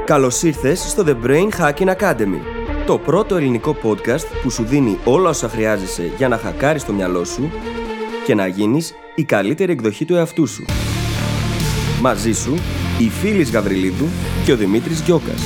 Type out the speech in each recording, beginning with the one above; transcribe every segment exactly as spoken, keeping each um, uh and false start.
Καλώς ήρθες στο The Brain Hacking Academy, το πρώτο ελληνικό podcast που σου δίνει όλα όσα χρειάζεσαι για να χακάρεις το μυαλό σου και να γίνεις η καλύτερη εκδοχή του εαυτού σου. Μαζί σου, η Φίλης Γαβριλίδου και ο Δημήτρης Γιώκας.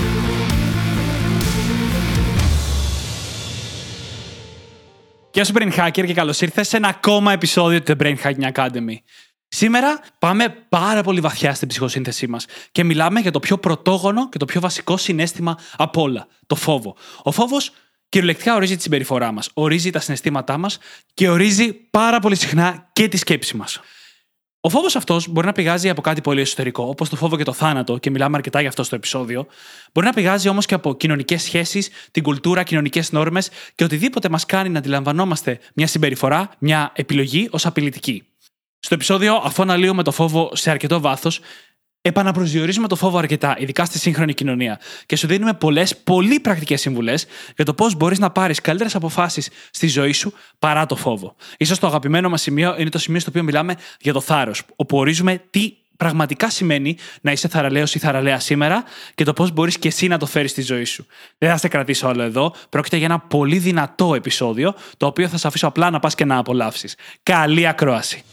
Γεια σου Brain Hacker και καλώς ήρθες σε ένα ακόμα επεισόδιο του The Brain Hacking Academy. Σήμερα πάμε πάρα πολύ βαθιά στην ψυχοσύνθεσή μας και μιλάμε για το πιο πρωτόγονο και το πιο βασικό συναίσθημα απ' όλα, το φόβο. Ο φόβος κυριολεκτικά ορίζει τη συμπεριφορά μας, ορίζει τα συναισθήματά μας και ορίζει πάρα πολύ συχνά και τη σκέψη μας. Ο φόβος αυτός μπορεί να πηγάζει από κάτι πολύ εσωτερικό, όπως το φόβο και το θάνατο, και μιλάμε αρκετά γι' αυτό στο επεισόδιο. Μπορεί να πηγάζει όμως και από κοινωνικές σχέσεις, την κουλτούρα, κοινωνικές νόρμες και οτιδήποτε μας κάνει να αντιλαμβανόμαστε μια συμπεριφορά, μια επιλογή ως απειλητική. Στο επεισόδιο, αφού αναλύουμε το φόβο σε αρκετό βάθος, επαναπροσδιορίζουμε το φόβο αρκετά, ειδικά στη σύγχρονη κοινωνία, και σου δίνουμε πολλές, πολύ πρακτικές συμβουλές για το πώς μπορείς να πάρεις καλύτερες αποφάσεις στη ζωή σου παρά το φόβο. Ίσως το αγαπημένο μας σημείο είναι το σημείο στο οποίο μιλάμε για το θάρρος, όπου ορίζουμε τι πραγματικά σημαίνει να είσαι θαραλέος ή θαραλέα σήμερα και το πώς μπορείς και εσύ να το φέρεις στη ζωή σου. Δεν θα σε κρατήσω άλλο εδώ. Πρόκειται για ένα πολύ δυνατό επεισόδιο, το οποίο θα σε αφήσω απλά να πας και να απολαύσεις. Καλή ακρόαση.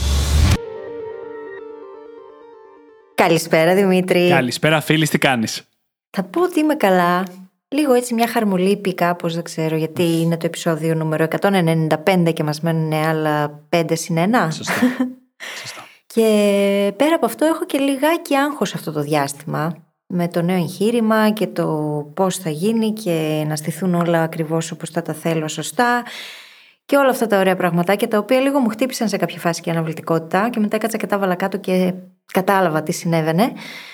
Καλησπέρα Δημήτρη. Καλησπέρα φίλης, τι κάνεις? Θα πω ότι είμαι καλά. Λίγο έτσι μια χαρμολύπη κάπως, δεν ξέρω, γιατί είναι το επεισόδιο νούμερο εκατόν ενενήντα πέντε και μας μένουν άλλα πέντε συν ένα. Σωστά. Σωστά. Και πέρα από αυτό έχω και λιγάκι άγχος αυτό το διάστημα, με το νέο εγχείρημα και το πώς θα γίνει και να στηθούν όλα ακριβώς όπως θα τα θέλω σωστά. Και όλα αυτά τα ωραία πραγματάκια, τα οποία λίγο μου χτύπησαν σε κάποια φάση και αναβλητικότητα, και μετά έκατσα και τα βάλα κάτω και κατάλαβα τι συνέβαινε.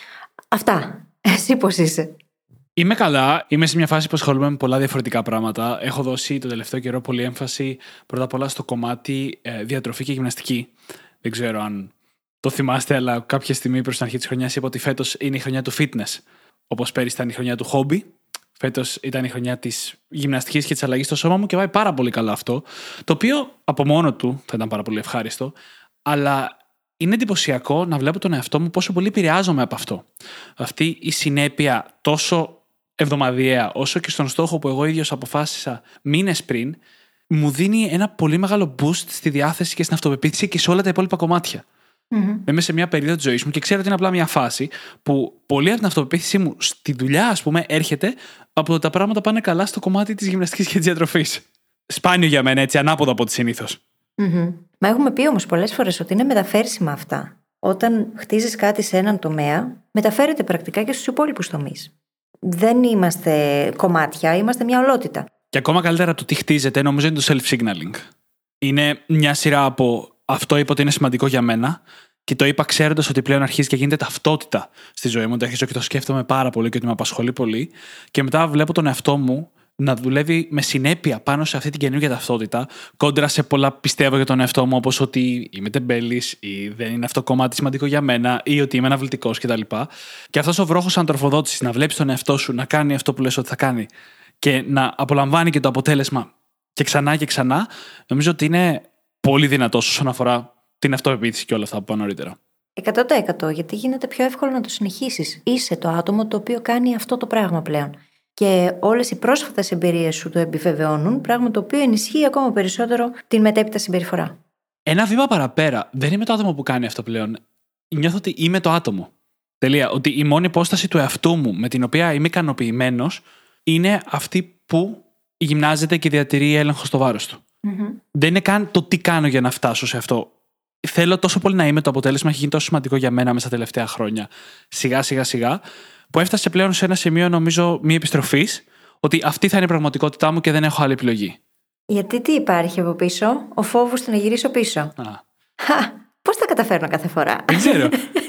Αυτά. Εσύ πώς είσαι? Είμαι καλά. Είμαι σε μια φάση που ασχολούμαι με πολλά διαφορετικά πράγματα. Έχω δώσει το τελευταίο καιρό πολύ έμφαση πρώτα απ' όλα στο κομμάτι ε, διατροφή και γυμναστική. Δεν ξέρω αν το θυμάστε, αλλά κάποια στιγμή προς την αρχή της χρονιάς είπα ότι φέτος είναι η χρονιά του fitness. Όπως πέρυσι ήταν η χρονιά του hobby. Φέτος ήταν η χρονιά της γυμναστικής και της αλλαγής στο σώμα μου και πάει πάρα πολύ καλά αυτό. Το οποίο από μόνο του θα ήταν πάρα πολύ ευχάριστο, αλλά είναι εντυπωσιακό να βλέπω τον εαυτό μου πόσο πολύ επηρεάζομαι από αυτό. Αυτή η συνέπεια τόσο εβδομαδιαία, όσο και στον στόχο που εγώ ίδιος αποφάσισα μήνες πριν, μου δίνει ένα πολύ μεγάλο boost στη διάθεση και στην αυτοπεποίθηση και σε όλα τα υπόλοιπα κομμάτια. Mm-hmm. Είμαι σε μια περίοδο της ζωής μου και ξέρω ότι είναι απλά μια φάση που πολύ από την αυτοπεποίθησή μου στη δουλειά, ας πούμε, έρχεται από το τα πράγματα πάνε καλά στο κομμάτι της γυμναστικής και της διατροφής. Σπάνιο για μένα, έτσι, ανάποδο από ό,τι συνήθως. Mm-hmm. Μα έχουμε πει όμως πολλές φορές ότι είναι μεταφέρσιμα αυτά. Όταν χτίζεις κάτι σε έναν τομέα, μεταφέρεται πρακτικά και στους υπόλοιπους τομείς. Δεν είμαστε κομμάτια, είμαστε μια ολότητα. Και ακόμα καλύτερα το τι χτίζεται, νομίζω είναι το self-signaling. Είναι μια σειρά από αυτό είπα ότι είναι σημαντικό για μένα και το είπα ξέροντας ότι πλέον αρχίζει και γίνεται ταυτότητα στη ζωή μου. Το αρχίζω και το σκέφτομαι πάρα πολύ και ότι με απασχολεί πολύ. Και μετά βλέπω τον εαυτό μου να δουλεύει με συνέπεια πάνω σε αυτή την καινούργια ταυτότητα, κόντρα σε πολλά πιστεύω για τον εαυτό μου, όπως ότι είμαι τεμπέλης ή δεν είναι αυτό κομμάτι σημαντικό για μένα ή ότι είμαι αναβλητικός κτλ. Και αυτός ο βρόχος ανατροφοδότησης, να βλέπεις τον εαυτό σου να κάνει αυτό που λες ότι θα κάνει και να απολαμβάνει και το αποτέλεσμα και ξανά και ξανά, νομίζω ότι είναι πολύ δυνατός όσον αφορά την αυτοπεποίθηση και όλα αυτά που είπα νωρίτερα. εκατό τοις εκατό, γιατί γίνεται πιο εύκολο να το συνεχίσεις. Είσαι το άτομο το οποίο κάνει αυτό το πράγμα πλέον. Και όλες οι πρόσφατες εμπειρίες σου το επιβεβαιώνουν, πράγμα το οποίο ενισχύει ακόμα περισσότερο την μετέπειτα συμπεριφορά. Ένα βήμα παραπέρα, δεν είμαι το άτομο που κάνει αυτό πλέον. Νιώθω ότι είμαι το άτομο. Τελεία. Ότι η μόνη υπόσταση του εαυτού μου με την οποία είμαι ικανοποιημένος είναι αυτή που γυμνάζεται και διατηρεί έλεγχο στο βάρος του. Mm-hmm. Δεν είναι καν το τι κάνω για να φτάσω σε αυτό. Θέλω τόσο πολύ να είμαι, το αποτέλεσμα έχει γίνει τόσο σημαντικό για μένα μέσα στα τελευταία χρόνια. Σιγά σιγά σιγά, που έφτασε πλέον σε ένα σημείο, νομίζω, μη επιστροφής, ότι αυτή θα είναι η πραγματικότητά μου και δεν έχω άλλη επιλογή. Γιατί τι υπάρχει από πίσω? Ο φόβος του να γυρίσω πίσω. Α. Χα, πώς τα καταφέρνω κάθε φορά? Δεν ξέρω.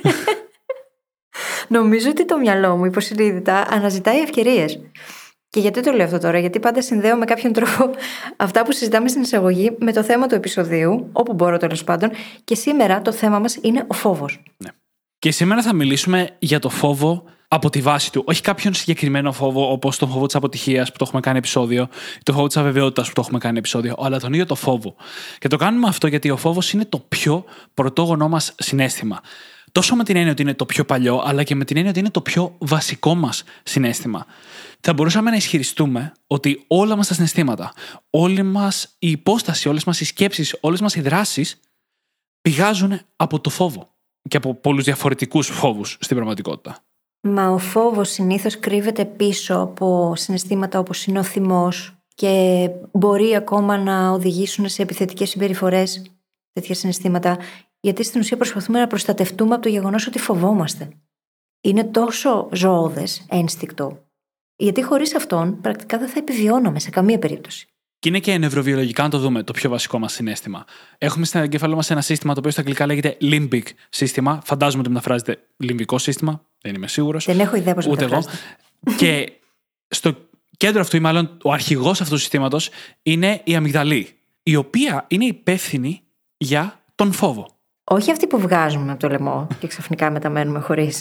Νομίζω ότι το μυαλό μου υποσυνείδητα αναζητάει ευκαιρίες. Και γιατί το λέω αυτό τώρα? Γιατί πάντα συνδέω με κάποιον τρόπο αυτά που συζητάμε στην εισαγωγή με το θέμα του επεισοδίου, όπου μπορώ τέλος πάντων, και σήμερα το θέμα μας είναι ο φόβος. Ναι. Και σήμερα θα μιλήσουμε για το φόβο από τη βάση του. Όχι κάποιον συγκεκριμένο φόβο, όπως τον φόβο της αποτυχίας που το έχουμε κάνει επεισόδιο, ή τον φόβο της αβεβαιότητας που το έχουμε κάνει επεισόδιο, αλλά τον ίδιο το φόβο. Και το κάνουμε αυτό γιατί ο φόβος είναι το πιο πρωτόγονό μας συναίσθημα. τόσο με την έννοια ότι είναι το πιο παλιό, αλλά και με την έννοια ότι είναι το πιο βασικό μας συναίσθημα. Θα μπορούσαμε να ισχυριστούμε ότι όλα μας τα συναισθήματα, όλη μας η υπόσταση, όλες μας οι σκέψεις, όλες μας οι δράσεις πηγάζουν από το φόβο και από πολλούς διαφορετικούς φόβους στην πραγματικότητα. Μα ο φόβος συνήθως κρύβεται πίσω από συναισθήματα όπως είναι ο θυμός και μπορεί ακόμα να οδηγήσουν σε επιθετικές συμπεριφορές τέτοια συναισθήματα, γιατί στην ουσία προσπαθούμε να προστατευτούμε από το γεγονός ότι φοβόμαστε. Είναι τόσο ζώωδες, ένστικτο, γιατί χωρίς αυτόν πρακτικά δεν θα επιβιώναμε σε καμία περίπτωση. Και είναι και νευροβιολογικά, να το δούμε, το πιο βασικό μας συναίσθημα. Έχουμε στην εγκέφαλό μας ένα σύστημα το οποίο στα αγγλικά λέγεται limbic σύστημα. Φαντάζομαι ότι μεταφράζεται λιμβικό σύστημα. Δεν είμαι σίγουρος. Δεν έχω ιδέα πώς μεταφράζεται. Και στο κέντρο αυτού, ή μάλλον ο αρχηγός αυτού του συστήματος, είναι η αμυγδαλή, η οποία είναι υπεύθυνη για τον φόβο. Όχι αυτή που βγάζουμε από το λαιμό και ξαφνικά μεταμένουμε χωρίς.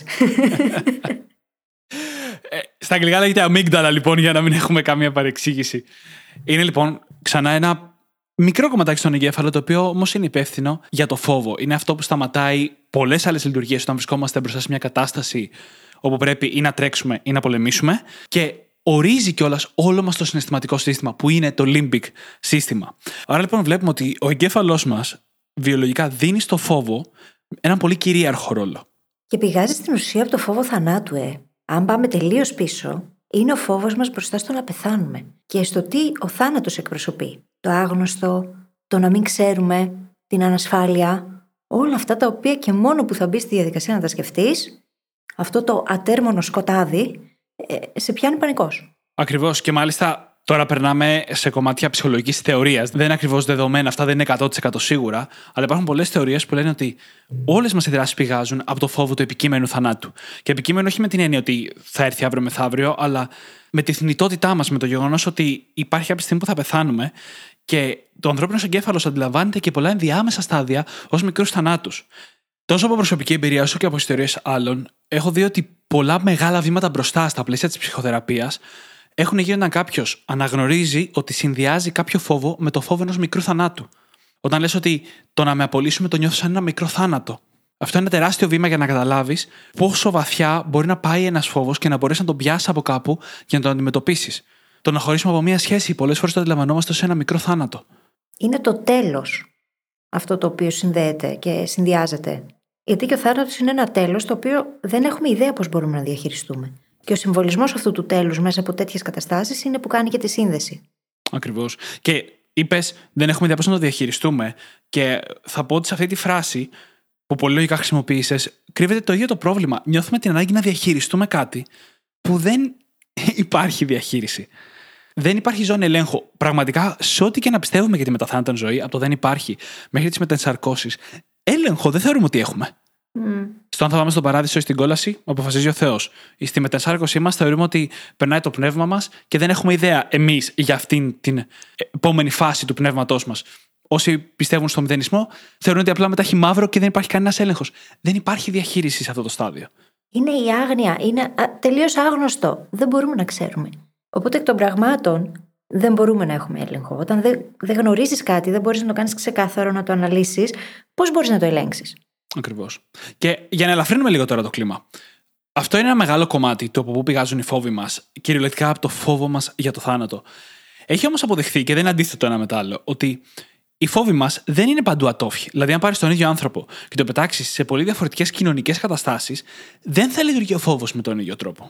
ε, στα αγγλικά λέγεται αμύγδαλα, λοιπόν, για να μην έχουμε καμία παρεξήγηση. Είναι λοιπόν ξανά ένα μικρό κομματάκι στον εγκέφαλο, το οποίο όμως είναι υπεύθυνο για το φόβο. Είναι αυτό που σταματάει πολλές άλλες λειτουργίες όταν βρισκόμαστε μπροστά σε μια κατάσταση όπου πρέπει ή να τρέξουμε ή να πολεμήσουμε, και ορίζει κιόλας όλο μας το συναισθηματικό σύστημα, που είναι το limbic σύστημα. Άρα λοιπόν βλέπουμε ότι ο εγκέφαλός μας βιολογικά δίνει στο φόβο έναν πολύ κυρίαρχο ρόλο. Και πηγάζει στην ουσία από το φόβο θανάτου, ε. Αν πάμε τελείως πίσω, είναι ο φόβος μας μπροστά στο να πεθάνουμε και στο τι ο θάνατος εκπροσωπεί. Το άγνωστο, το να μην ξέρουμε, την ανασφάλεια, όλα αυτά τα οποία και μόνο που θα μπει στη διαδικασία να τα σκεφτείς, αυτό το ατέρμονο σκοτάδι, ε, σε πιάνει πανικός. Ακριβώς, και μάλιστα τώρα περνάμε σε κομμάτια ψυχολογικής θεωρίας. Δεν είναι ακριβώς δεδομένα, αυτά δεν είναι εκατό τοις εκατό σίγουρα, αλλά υπάρχουν πολλές θεωρίες που λένε ότι όλες μας οι δράσεις πηγάζουν από το φόβο του επικείμενου θανάτου. Και επικείμενο όχι με την έννοια ότι θα έρθει αύριο μεθαύριο, αλλά με τη θνητότητά μας, με το γεγονός ότι υπάρχει κάποια στιγμή που θα πεθάνουμε και το ανθρώπινο εγκέφαλος αντιλαμβάνεται και πολλά ενδιάμεσα στάδια ως μικρούς θανάτους. Τόσο από προσωπική εμπειρία όσο και από ιστορίες άλλων, έχω δει ότι πολλά μεγάλα βήματα μπροστά στα πλαίσια της ψυχοθεραπείας έχουν γίνει όταν κάποιος αναγνωρίζει ότι συνδυάζει κάποιο φόβο με το φόβο ενός μικρού θανάτου. Όταν λες ότι το να με απολύσουμε το νιώθω σαν ένα μικρό θάνατο. Αυτό είναι ένα τεράστιο βήμα για να καταλάβεις πόσο βαθιά μπορεί να πάει ένας φόβος και να μπορείς να τον πιάσεις από κάπου για να τον αντιμετωπίσεις. Το να χωρίσουμε από μια σχέση, πολλές φορές το αντιλαμβανόμαστε ως ένα μικρό θάνατο. Είναι το τέλος αυτό το οποίο συνδέεται και συνδυάζεται. Γιατί και ο θάνατος είναι ένα τέλος το οποίο δεν έχουμε ιδέα πώς μπορούμε να διαχειριστούμε. Και ο συμβολισμός αυτού του τέλους μέσα από τέτοιες καταστάσεις είναι που κάνει και τη σύνδεση. Ακριβώς. Και είπες, δεν έχουμε ιδέα πώς να το διαχειριστούμε. Και θα πω ότι σε αυτή τη φράση, που πολύ λογικά χρησιμοποίησες, κρύβεται το ίδιο το πρόβλημα. Νιώθουμε την ανάγκη να διαχειριστούμε κάτι που δεν υπάρχει διαχείριση. Δεν υπάρχει ζώνη ελέγχου. Πραγματικά, σε ό,τι και να πιστεύουμε για τη μεταθάνατα ζωή, από το δεν υπάρχει μέχρι τις μετενσαρκώσεις, έλεγχο δεν θεωρούμε ότι έχουμε. Mm. Στο αν θα πάμε στον παράδεισο ή στην κόλαση, αποφασίζει ο Θεός. Στη μετενσάρκωσή μας θεωρούμε ότι περνάει το πνεύμα μας και δεν έχουμε ιδέα εμείς για αυτήν την επόμενη φάση του πνεύματός μας. Όσοι πιστεύουν στο μηδενισμό, θεωρούν ότι απλά μετά έχει μαύρο και δεν υπάρχει κανένας έλεγχος. Δεν υπάρχει διαχείριση σε αυτό το στάδιο. Είναι η άγνοια. Είναι τελείως άγνωστο. Δεν μπορούμε να ξέρουμε. Οπότε εκ των πραγμάτων δεν μπορούμε να έχουμε έλεγχο. Όταν δεν, δεν γνωρίζεις κάτι, δεν μπορείς να το κάνεις ξεκάθαρο, να το αναλύσεις, πώς μπορείς να το ελέγξεις. Ακριβώς. Και για να ελαφρύνουμε λίγο τώρα το κλίμα. Αυτό είναι ένα μεγάλο κομμάτι του από πού πηγάζουν οι φόβοι μας, κυριολεκτικά από το φόβο μας για το θάνατο. Έχει όμως αποδειχθεί, και δεν είναι αντίθετο το ένα με το άλλο, ότι οι φόβοι μας δεν είναι παντού ατόφιοι. Δηλαδή, αν πάρεις τον ίδιο άνθρωπο και το πετάξεις σε πολύ διαφορετικές κοινωνικές καταστάσεις, δεν θα λειτουργεί ο φόβος με τον ίδιο τρόπο.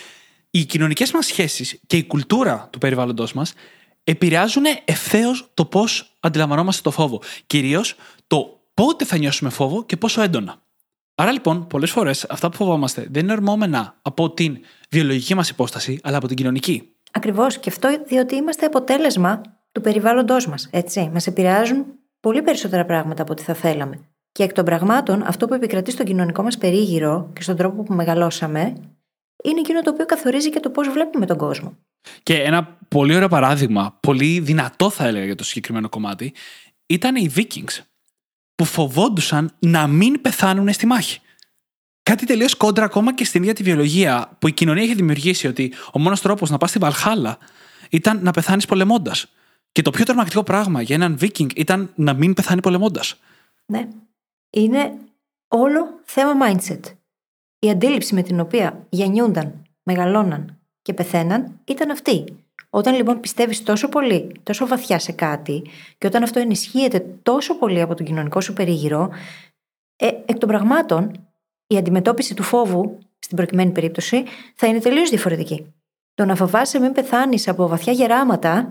Οι κοινωνικές μας σχέσεις και η κουλτούρα του περιβάλλοντος μας επηρεάζουν ευθέως το πώς αντιλαμβανόμαστε το φόβο. Κυρίως το πότε θα νιώσουμε φόβο και πόσο έντονα. Άρα λοιπόν, πολλές φορές αυτά που φοβόμαστε δεν είναι ορμόμενα από την βιολογική μας υπόσταση, αλλά από την κοινωνική. Ακριβώς, και αυτό διότι είμαστε αποτέλεσμα του περιβάλλοντός μας. Έτσι. Μας επηρεάζουν πολύ περισσότερα πράγματα από ό,τι θα θέλαμε. Και εκ των πραγμάτων, αυτό που επικρατεί στον κοινωνικό μας περίγυρο και στον τρόπο που μεγαλώσαμε, είναι εκείνο το οποίο καθορίζει και το πώς βλέπουμε τον κόσμο. Και ένα πολύ ωραίο παράδειγμα, πολύ δυνατό θα έλεγα για το συγκεκριμένο κομμάτι, ήταν οι Vikings, που φοβόντουσαν να μην πεθάνουν στη μάχη. Κάτι τελείως κόντρα ακόμα και στην ίδια τη βιολογία, που η κοινωνία είχε δημιουργήσει ότι ο μόνος τρόπος να πας στη Βαλχάλα ήταν να πεθάνεις πολεμώντας. Και το πιο τρομακτικό πράγμα για έναν Viking ήταν να μην πεθάνει πολεμώντας. Ναι. Είναι όλο θέμα mindset. Η αντίληψη με την οποία γεννιούνταν, μεγαλώναν και πεθαίναν ήταν αυτή. Όταν λοιπόν πιστεύεις τόσο πολύ, τόσο βαθιά σε κάτι και όταν αυτό ενισχύεται τόσο πολύ από τον κοινωνικό σου περίγυρο, ε, εκ των πραγμάτων η αντιμετώπιση του φόβου, στην προκειμένη περίπτωση, θα είναι τελείως διαφορετική. Το να φοβάσαι μην πεθάνεις από βαθιά γεράματα,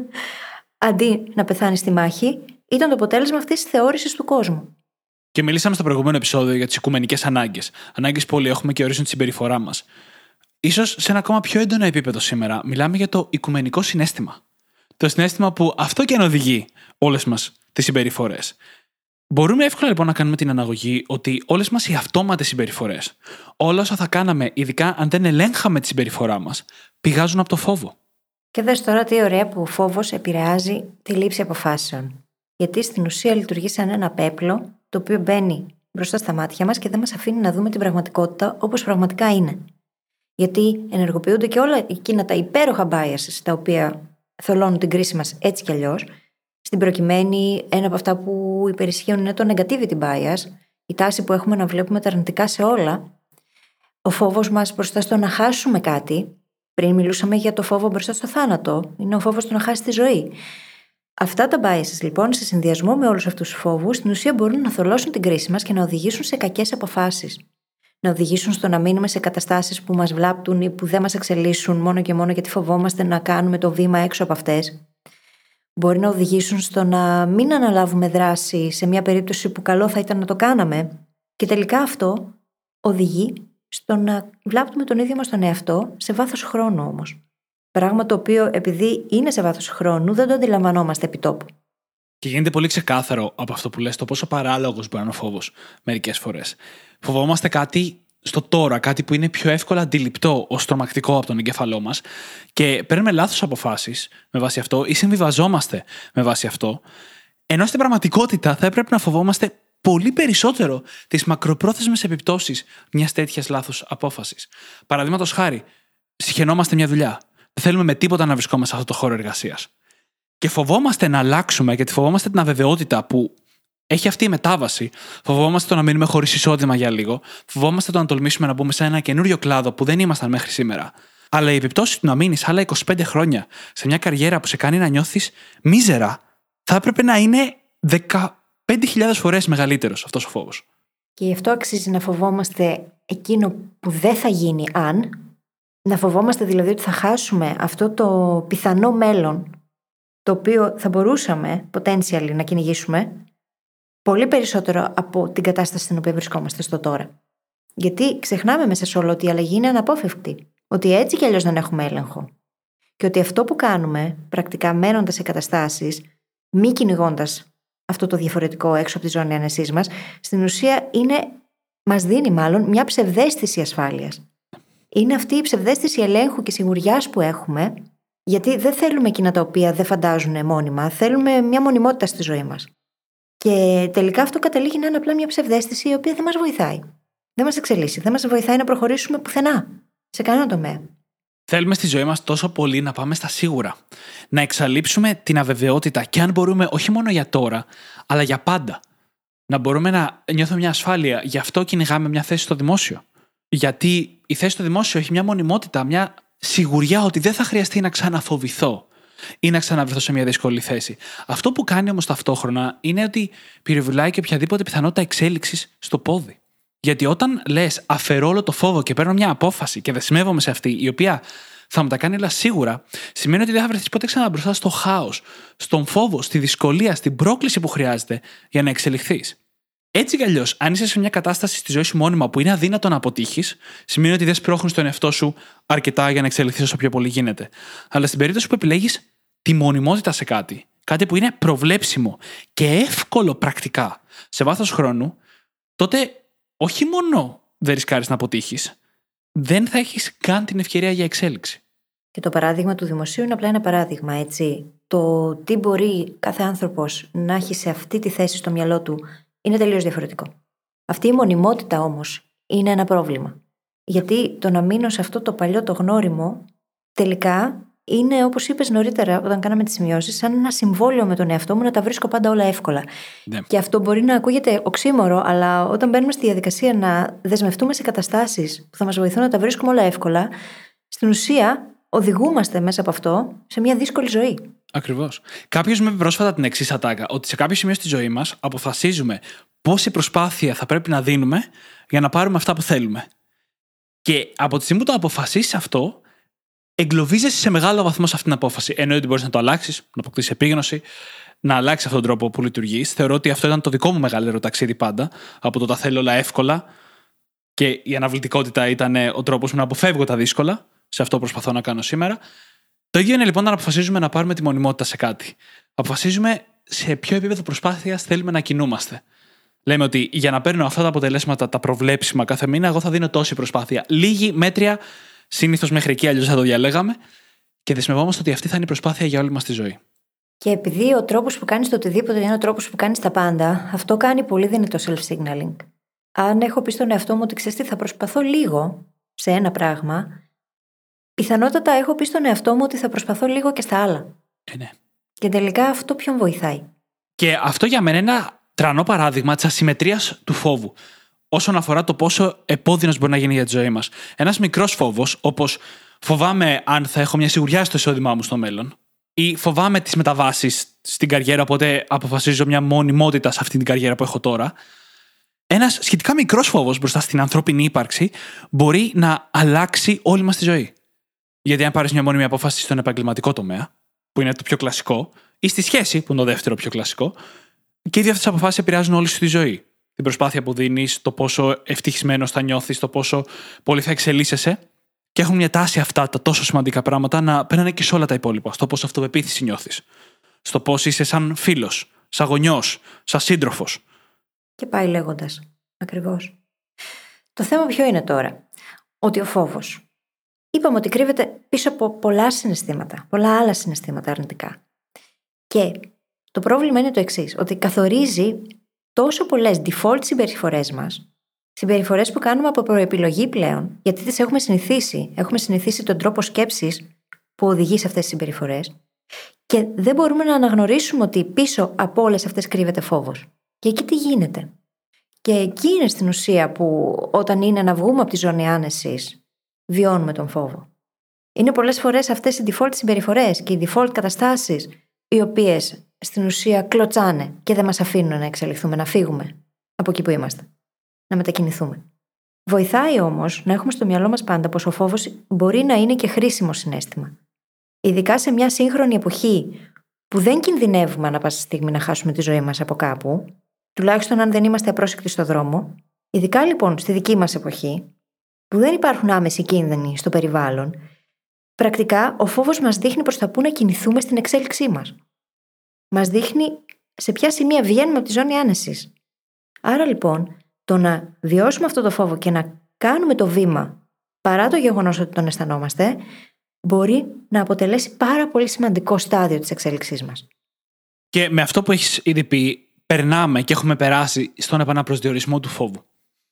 αντί να πεθάνεις στη μάχη, ήταν το αποτέλεσμα αυτής της θεώρησης του κόσμου. Και μιλήσαμε στο προηγούμενο επεισόδιο για τις οικουμενικές ανάγκες. Ανάγκες που όλοι έχουμε και ορίζουν τη συμπεριφορά μας. Ίσως σε ένα ακόμα πιο έντονο επίπεδο σήμερα, μιλάμε για το οικουμενικό συναίσθημα. Το συναίσθημα που αυτό και αν οδηγεί όλες μας τις συμπεριφορές. Μπορούμε εύκολα λοιπόν να κάνουμε την αναγωγή ότι όλες μας οι αυτόματες συμπεριφορές, όλα όσα θα κάναμε, ειδικά αν δεν ελέγχαμε τη συμπεριφορά μας, πηγάζουν από το φόβο. Και δες τώρα τι ωραία που ο φόβος επηρεάζει τη λήψη αποφάσεων. Γιατί στην ουσία λειτουργεί σαν ένα πέπλο, το οποίο μπαίνει μπροστά στα μάτια μας και δεν μας αφήνει να δούμε την πραγματικότητα όπως πραγματικά είναι. Γιατί ενεργοποιούνται και όλα εκείνα τα υπέροχα biases τα οποία θολώνουν την κρίση μας έτσι κι αλλιώς. Στην προκειμένη, ένα από αυτά που υπερισχύουν είναι το negativity bias, η τάση που έχουμε να βλέπουμε τα αρνητικά σε όλα. Ο φόβος μας μπροστά στο να χάσουμε κάτι, πριν μιλούσαμε για το φόβο μπροστά στο θάνατο, είναι ο φόβος του να χάσει τη ζωή. Αυτά τα biases λοιπόν, σε συνδυασμό με όλους αυτούς τους φόβους, στην ουσία μπορούν να θολώσουν την κρίση μας και να οδηγήσουν σε κακές αποφάσεις. Να οδηγήσουν στο να μείνουμε σε καταστάσεις που μας βλάπτουν ή που δεν μας εξελίσσουν μόνο και μόνο γιατί φοβόμαστε να κάνουμε το βήμα έξω από αυτές. Μπορεί να οδηγήσουν στο να μην αναλάβουμε δράση σε μια περίπτωση που καλό θα ήταν να το κάναμε. Και τελικά αυτό οδηγεί στο να βλάπτουμε τον ίδιο μας τον εαυτό σε βάθος χρόνου όμως. Πράγμα το οποίο επειδή είναι σε βάθος χρόνου δεν το αντιλαμβανόμαστε επιτόπου. Και γίνεται πολύ ξεκάθαρο από αυτό που λες το πόσο παράλογος μπορεί να είναι ο φόβος μερικές φορές. Φοβόμαστε κάτι στο τώρα, κάτι που είναι πιο εύκολα αντιληπτό ως τρομακτικό από τον εγκέφαλό μας και παίρνουμε λάθος αποφάσεις με βάση αυτό ή συμβιβαζόμαστε με βάση αυτό, ενώ στην πραγματικότητα θα έπρεπε να φοβόμαστε πολύ περισσότερο τις μακροπρόθεσμες επιπτώσεις μιας τέτοιας λάθος απόφασης. Παραδείγματος χάρη, συχαινόμαστε μια δουλειά. Δεν θέλουμε με τίποτα να βρισκόμαστε σε αυτό το χώρο εργασίας. Και φοβόμαστε να αλλάξουμε γιατί φοβόμαστε την αβεβαιότητα που έχει αυτή η μετάβαση. Φοβόμαστε το να μείνουμε χωρίς εισόδημα για λίγο. Φοβόμαστε το να τολμήσουμε να μπούμε σε ένα καινούριο κλάδο που δεν ήμασταν μέχρι σήμερα. Αλλά η επιπτώση του να μείνεις άλλα είκοσι πέντε χρόνια σε μια καριέρα που σε κάνει να νιώθεις μίζερα θα έπρεπε να είναι δεκαπέντε χιλιάδες φορές μεγαλύτερος αυτός ο φόβος. Και γι' αυτό αξίζει να φοβόμαστε εκείνο που δεν θα γίνει αν. Να φοβόμαστε δηλαδή ότι θα χάσουμε αυτό το πιθανό μέλλον το οποίο θα μπορούσαμε potentially να κυνηγήσουμε πολύ περισσότερο από την κατάσταση στην οποία βρισκόμαστε στο τώρα. Γιατί ξεχνάμε μέσα σε όλο ότι η αλλαγή είναι αναπόφευκτη. Ότι έτσι κι αλλιώς δεν έχουμε έλεγχο. Και ότι αυτό που κάνουμε, πρακτικά μένοντας σε καταστάσεις, μη κυνηγώντας αυτό το διαφορετικό έξω από τη ζώνη άνεσής μας, στην ουσία είναι, μας δίνει μάλλον μια ψευδαίσθηση ασφάλειας. Είναι αυτή η ψευδαίσθηση ελέγχου και σιγουριάς που έχουμε, γιατί δεν θέλουμε εκείνα τα οποία δεν φαντάζουν μόνιμα, θέλουμε μια μονιμότητα στη ζωή μας. Και τελικά αυτό καταλήγει να είναι απλά μια ψευδαίσθηση η οποία δεν μας βοηθάει. Δεν μας εξελίσσει, δεν μας βοηθάει να προχωρήσουμε πουθενά, σε κανένα τομέα. Θέλουμε στη ζωή μας τόσο πολύ να πάμε στα σίγουρα. Να εξαλείψουμε την αβεβαιότητα και αν μπορούμε όχι μόνο για τώρα, αλλά για πάντα. Να μπορούμε να νιώθουμε μια ασφάλεια, γι' αυτό κυνηγάμε μια θέση στο δημόσιο. Γιατί η θέση στο δημόσιο έχει μια μονιμότητα, μια σιγουριά ότι δεν θα χρειαστεί να ξαναφοβηθώ ή να ξαναβρεθώ σε μια δύσκολη θέση. Αυτό που κάνει όμως ταυτόχρονα είναι ότι πυροβολάει και οποιαδήποτε πιθανότητα εξέλιξης στο πόδι. Γιατί όταν λες αφαιρώ όλο το φόβο και παίρνω μια απόφαση και δεσμεύομαι σε αυτή, η οποία θα μου τα κάνει όλα σίγουρα, σημαίνει ότι δεν θα βρεθείς ποτέ ξανά μπροστά στο χάος, στον φόβο, στη δυσκολία, στην πρόκληση που χρειάζεται για να εξελιχθείς. Έτσι κι αλλιώς, αν είσαι σε μια κατάσταση στη ζωή σου μόνιμα που είναι αδύνατο να αποτύχεις, σημαίνει ότι δεν σπρώχνεις τον εαυτό σου αρκετά για να εξελιχθείς όσο πιο πολύ γίνεται. Αλλά στην περίπτωση που επιλέγεις τη μονιμότητα σε κάτι, κάτι που είναι προβλέψιμο και εύκολο πρακτικά σε βάθος χρόνου, τότε όχι μόνο δεν ρισκάρεις να αποτύχεις, δεν θα έχεις καν την ευκαιρία για εξέλιξη. Και το παράδειγμα του δημοσίου είναι απλά ένα παράδειγμα, έτσι. Το τι μπορεί κάθε άνθρωπος να έχει σε αυτή τη θέση στο μυαλό του είναι τελείως διαφορετικό. Αυτή η μονιμότητα όμως είναι ένα πρόβλημα. Γιατί το να μείνω σε αυτό το παλιό το γνώριμο, τελικά είναι, όπως είπες νωρίτερα, όταν κάναμε τις σημειώσεις, σαν ένα συμβόλαιο με τον εαυτό μου να τα βρίσκω πάντα όλα εύκολα. Ναι. Και αυτό μπορεί να ακούγεται οξύμορο, αλλά όταν μπαίνουμε στη διαδικασία να δεσμευτούμε σε καταστάσεις που θα μας βοηθούν να τα βρίσκουμε όλα εύκολα, στην ουσία οδηγούμαστε μέσα από αυτό σε μια δύσκολη ζωή. Ακριβώς. Κάποιος με είπε πρόσφατα την εξής ατάκα, ότι σε κάποιο σημείο στη ζωή μας αποφασίζουμε πόση προσπάθεια θα πρέπει να δίνουμε για να πάρουμε αυτά που θέλουμε. Και από τη στιγμή που το αποφασίσεις αυτό, εγκλωβίζεσαι σε μεγάλο βαθμό σε αυτήν την απόφαση. Εννοεί ότι μπορείς να το αλλάξεις, να αποκτήσεις επίγνωση, να αλλάξεις αυτόν τον τρόπο που λειτουργείς. Θεωρώ ότι αυτό ήταν το δικό μου μεγαλύτερο ταξίδι πάντα. Από το τα θέλω όλα εύκολα και η αναβλητικότητα ήταν ο τρόπος μου να αποφεύγω τα δύσκολα. Σε αυτό προσπαθώ να κάνω σήμερα. Το ίδιο είναι λοιπόν να αποφασίζουμε να πάρουμε τη μονιμότητα σε κάτι. Αποφασίζουμε σε ποιο επίπεδο προσπάθειας θέλουμε να κινούμαστε. Λέμε ότι για να παίρνω αυτά τα αποτελέσματα, τα προβλέψιμα κάθε μήνα, εγώ θα δίνω τόση προσπάθεια. Λίγη, μέτρια, συνήθως μέχρι εκεί, αλλιώς θα το διαλέγαμε. Και δεσμευόμαστε ότι αυτή θα είναι η προσπάθεια για όλη μας τη ζωή. Και επειδή ο τρόπος που κάνεις το οτιδήποτε είναι ο τρόπος που κάνεις τα πάντα, αυτό κάνει πολύ δυνατό self-signaling. Αν έχω πει στον εαυτό μου ότι ξέρεις τι, θα προσπαθώ λίγο σε ένα πράγμα, πιθανότατα έχω πει στον εαυτό μου ότι θα προσπαθώ λίγο και στα άλλα. Ε, ναι. Και τελικά αυτό ποιον βοηθάει? Και αυτό για μένα είναι ένα τρανό παράδειγμα της ασυμμετρίας του φόβου. Όσον αφορά το πόσο επώδυνος μπορεί να γίνει για τη ζωή μας. Ένας μικρός φόβος, όπως φοβάμαι αν θα έχω μια σιγουριά στο εισόδημά μου στο μέλλον, ή φοβάμαι τις μεταβάσεις στην καριέρα, οπότε αποφασίζω μια μονιμότητα σε αυτή την καριέρα που έχω τώρα. Ένας σχετικά μικρός φόβος μπροστά στην ανθρώπινη ύπαρξη μπορεί να αλλάξει όλη μας τη ζωή. Γιατί αν πάρεις μια μόνιμη απόφαση στον επαγγελματικό τομέα, που είναι το πιο κλασικό, ή στη σχέση, που είναι το δεύτερο πιο κλασικό, και οι δύο αυτές τις αποφάσεις επηρεάζουν όλη σου τη ζωή. Την προσπάθεια που δίνεις, το πόσο ευτυχισμένος θα νιώθεις, το πόσο πολύ θα εξελίσσεσαι. Και έχουν μια τάση αυτά τα τόσο σημαντικά πράγματα να παίρνουν και σε όλα τα υπόλοιπα. Στο πόσο αυτοπεποίθηση νιώθεις. Στο πώς είσαι σαν φίλος, σαν γονιός, σαν σύντροφος. Και πάει λέγοντας. Ακριβώς. Το θέμα ποιο είναι τώρα? Ότι ο φόβος, είπαμε ότι κρύβεται πίσω από πολλά συναισθήματα, πολλά άλλα συναισθήματα αρνητικά. Και το πρόβλημα είναι το εξής, ότι καθορίζει τόσο πολλές default συμπεριφορές μας, συμπεριφορές που κάνουμε από προεπιλογή πλέον, γιατί τις έχουμε συνηθίσει, έχουμε συνηθίσει τον τρόπο σκέψης που οδηγεί σε αυτές τις συμπεριφορές, και δεν μπορούμε να αναγνωρίσουμε ότι πίσω από όλες αυτές κρύβεται φόβος. Και εκεί τι γίνεται? Και εκεί είναι στην ουσία που όταν είναι να βγούμε από τη ζώνη άνεσης, βιώνουμε τον φόβο. Είναι πολλές φορές αυτές οι default συμπεριφορές και οι default καταστάσεις οι οποίες στην ουσία κλωτσάνε και δεν μας αφήνουν να εξελιχθούμε, να φύγουμε από εκεί που είμαστε, να μετακινηθούμε. Βοηθάει όμως να έχουμε στο μυαλό μας πάντα πως ο φόβος μπορεί να είναι και χρήσιμο συναίσθημα. Ειδικά σε μια σύγχρονη εποχή που δεν κινδυνεύουμε ανά πάσα στιγμή να χάσουμε τη ζωή μας από κάπου, τουλάχιστον αν δεν είμαστε απρόσεκτοι στο δρόμο, ειδικά λοιπόν στη δική μας εποχή, που δεν υπάρχουν άμεση κίνδυνοι στο περιβάλλον, πρακτικά ο φόβος μας δείχνει προς τα πού να κινηθούμε στην εξέλιξή μας. Μας δείχνει σε ποια σημεία βγαίνουμε από τη ζώνη άνεσης. Άρα λοιπόν, το να βιώσουμε αυτό το φόβο και να κάνουμε το βήμα παρά το γεγονός ότι τον αισθανόμαστε, μπορεί να αποτελέσει πάρα πολύ σημαντικό στάδιο της εξέλιξής μας. Και με αυτό που έχεις ήδη πει, περνάμε και έχουμε περάσει στον επαναπροσδιορισμό του φόβου.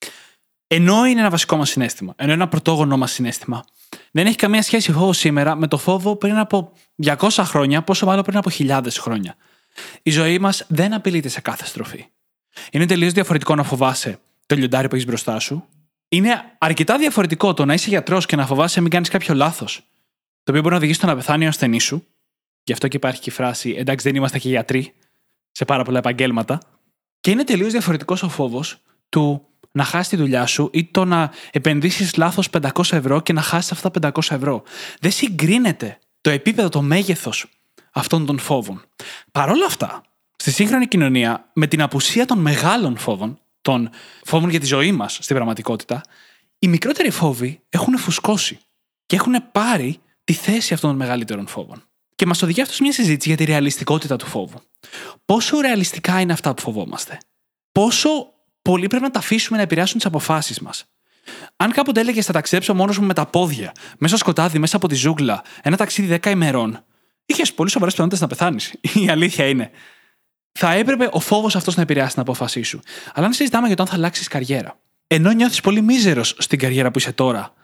Ενώ είναι ένα βασικό μας συναίσθημα, ενώ είναι ένα πρωτόγονό μας συναίσθημα, δεν έχει καμία σχέση φόβο σήμερα με το φόβο πριν από διακόσια χρόνια, πόσο μάλλον πριν από χιλιάδες χρόνια. Η ζωή μας δεν απειλείται σε κάθε στροφή. Είναι τελείως διαφορετικό να φοβάσαι το λιοντάρι που έχεις μπροστά σου. Είναι αρκετά διαφορετικό το να είσαι γιατρός και να φοβάσαι μην κάνεις κάποιο λάθος, το οποίο μπορεί να οδηγήσει στο να πεθάνει ο ασθενής σου. Γι' αυτό και υπάρχει και η φράση «εντάξει, δεν είμαστε και γιατροί» σε πάρα πολλά επαγγέλματα. Και είναι τελείως διαφορετικός ο φόβος του να χάσεις τη δουλειά σου ή το να επενδύσεις λάθος πεντακόσια ευρώ και να χάσεις αυτά τα πεντακόσια ευρώ. Δεν συγκρίνεται το επίπεδο, το μέγεθος αυτών των φόβων. Παρ' όλα αυτά, στη σύγχρονη κοινωνία, με την απουσία των μεγάλων φόβων, των φόβων για τη ζωή μας στην πραγματικότητα, οι μικρότεροι φόβοι έχουν φουσκώσει και έχουν πάρει τη θέση αυτών των μεγαλύτερων φόβων. Και μας οδηγεί αυτό σε μια συζήτηση για τη ρεαλιστικότητα του φόβου. Πόσο ρεαλιστικά είναι αυτά που φοβόμαστε? Πόσο πολύ πρέπει να τα αφήσουμε να επηρεάσουν τις αποφάσεις μας? Αν κάποτε έλεγες θα ταξιδέψω μόνος μου με τα πόδια, μέσα στο σκοτάδι, μέσα από τη ζούγκλα, ένα ταξίδι δέκα ημερών, είχες πολύ σοβαρές πιθανότητες να πεθάνεις. Η αλήθεια είναι. Θα έπρεπε ο φόβος αυτός να επηρεάσει την απόφασή σου. Αλλά αν συζητάμε για το αν θα αλλάξεις καριέρα, ενώ νιώθεις πολύ μίζερος στην καριέρα που είσαι τώρα,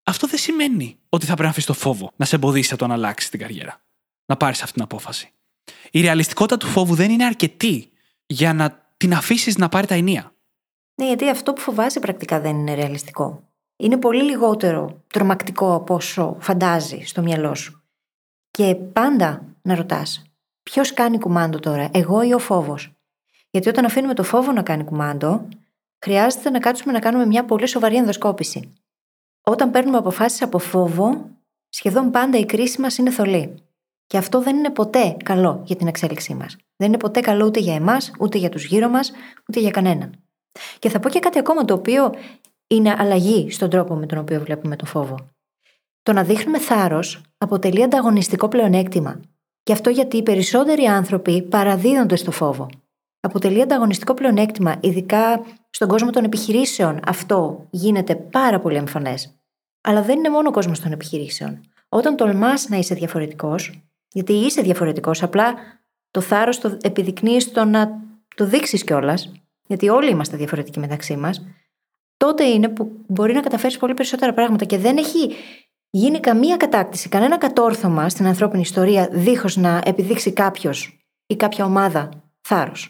αυτό δεν σημαίνει ότι θα πρέπει να αφήσει το φόβο να σε εμποδίσει από το να αλλάξει την καριέρα. Να πάρεις αυτή την απόφαση. Η ρεαλιστικότητα του φόβου δεν είναι αρκετή για να την αφήσεις να πάρει τα ενία. Ναι, γιατί αυτό που φοβάσαι πρακτικά δεν είναι ρεαλιστικό. Είναι πολύ λιγότερο τρομακτικό από όσο φαντάζει στο μυαλό σου. Και πάντα να ρωτάς, ποιος κάνει κουμάντο τώρα, εγώ ή ο φόβος? Γιατί όταν αφήνουμε το φόβο να κάνει κουμάντο, χρειάζεται να κάτσουμε να κάνουμε μια πολύ σοβαρή ενδοσκόπηση. Όταν παίρνουμε αποφάσεις από φόβο, σχεδόν πάντα η κρίση μας είναι θολή. Και αυτό δεν είναι ποτέ καλό για την εξέλιξή μας. Δεν είναι ποτέ καλό ούτε για εμάς, ούτε για τους γύρω μας, ούτε για κανέναν. Και θα πω και κάτι ακόμα το οποίο είναι αλλαγή στον τρόπο με τον οποίο βλέπουμε το φόβο. Το να δείχνουμε θάρρος αποτελεί ανταγωνιστικό πλεονέκτημα. Και αυτό γιατί οι περισσότεροι άνθρωποι παραδίδονται στο φόβο. Αποτελεί ανταγωνιστικό πλεονέκτημα, ειδικά στον κόσμο των επιχειρήσεων. Αυτό γίνεται πάρα πολύ εμφανές. Αλλά δεν είναι μόνο ο κόσμος των επιχειρήσεων. Όταν τολμάς να είσαι διαφορετικός, γιατί είσαι διαφορετικός, απλά το θάρρος το επιδεικνύεις στο να το δείξεις κιόλας, γιατί όλοι είμαστε διαφορετικοί μεταξύ μας, τότε είναι που μπορεί να καταφέρεις πολύ περισσότερα πράγματα και δεν έχει γίνει καμία κατάκτηση, κανένα κατόρθωμα στην ανθρώπινη ιστορία δίχως να επιδείξει κάποιος ή κάποια ομάδα θάρρος.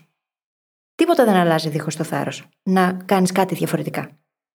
Τίποτα δεν αλλάζει δίχως το θάρρος. Να κάνεις κάτι διαφορετικά.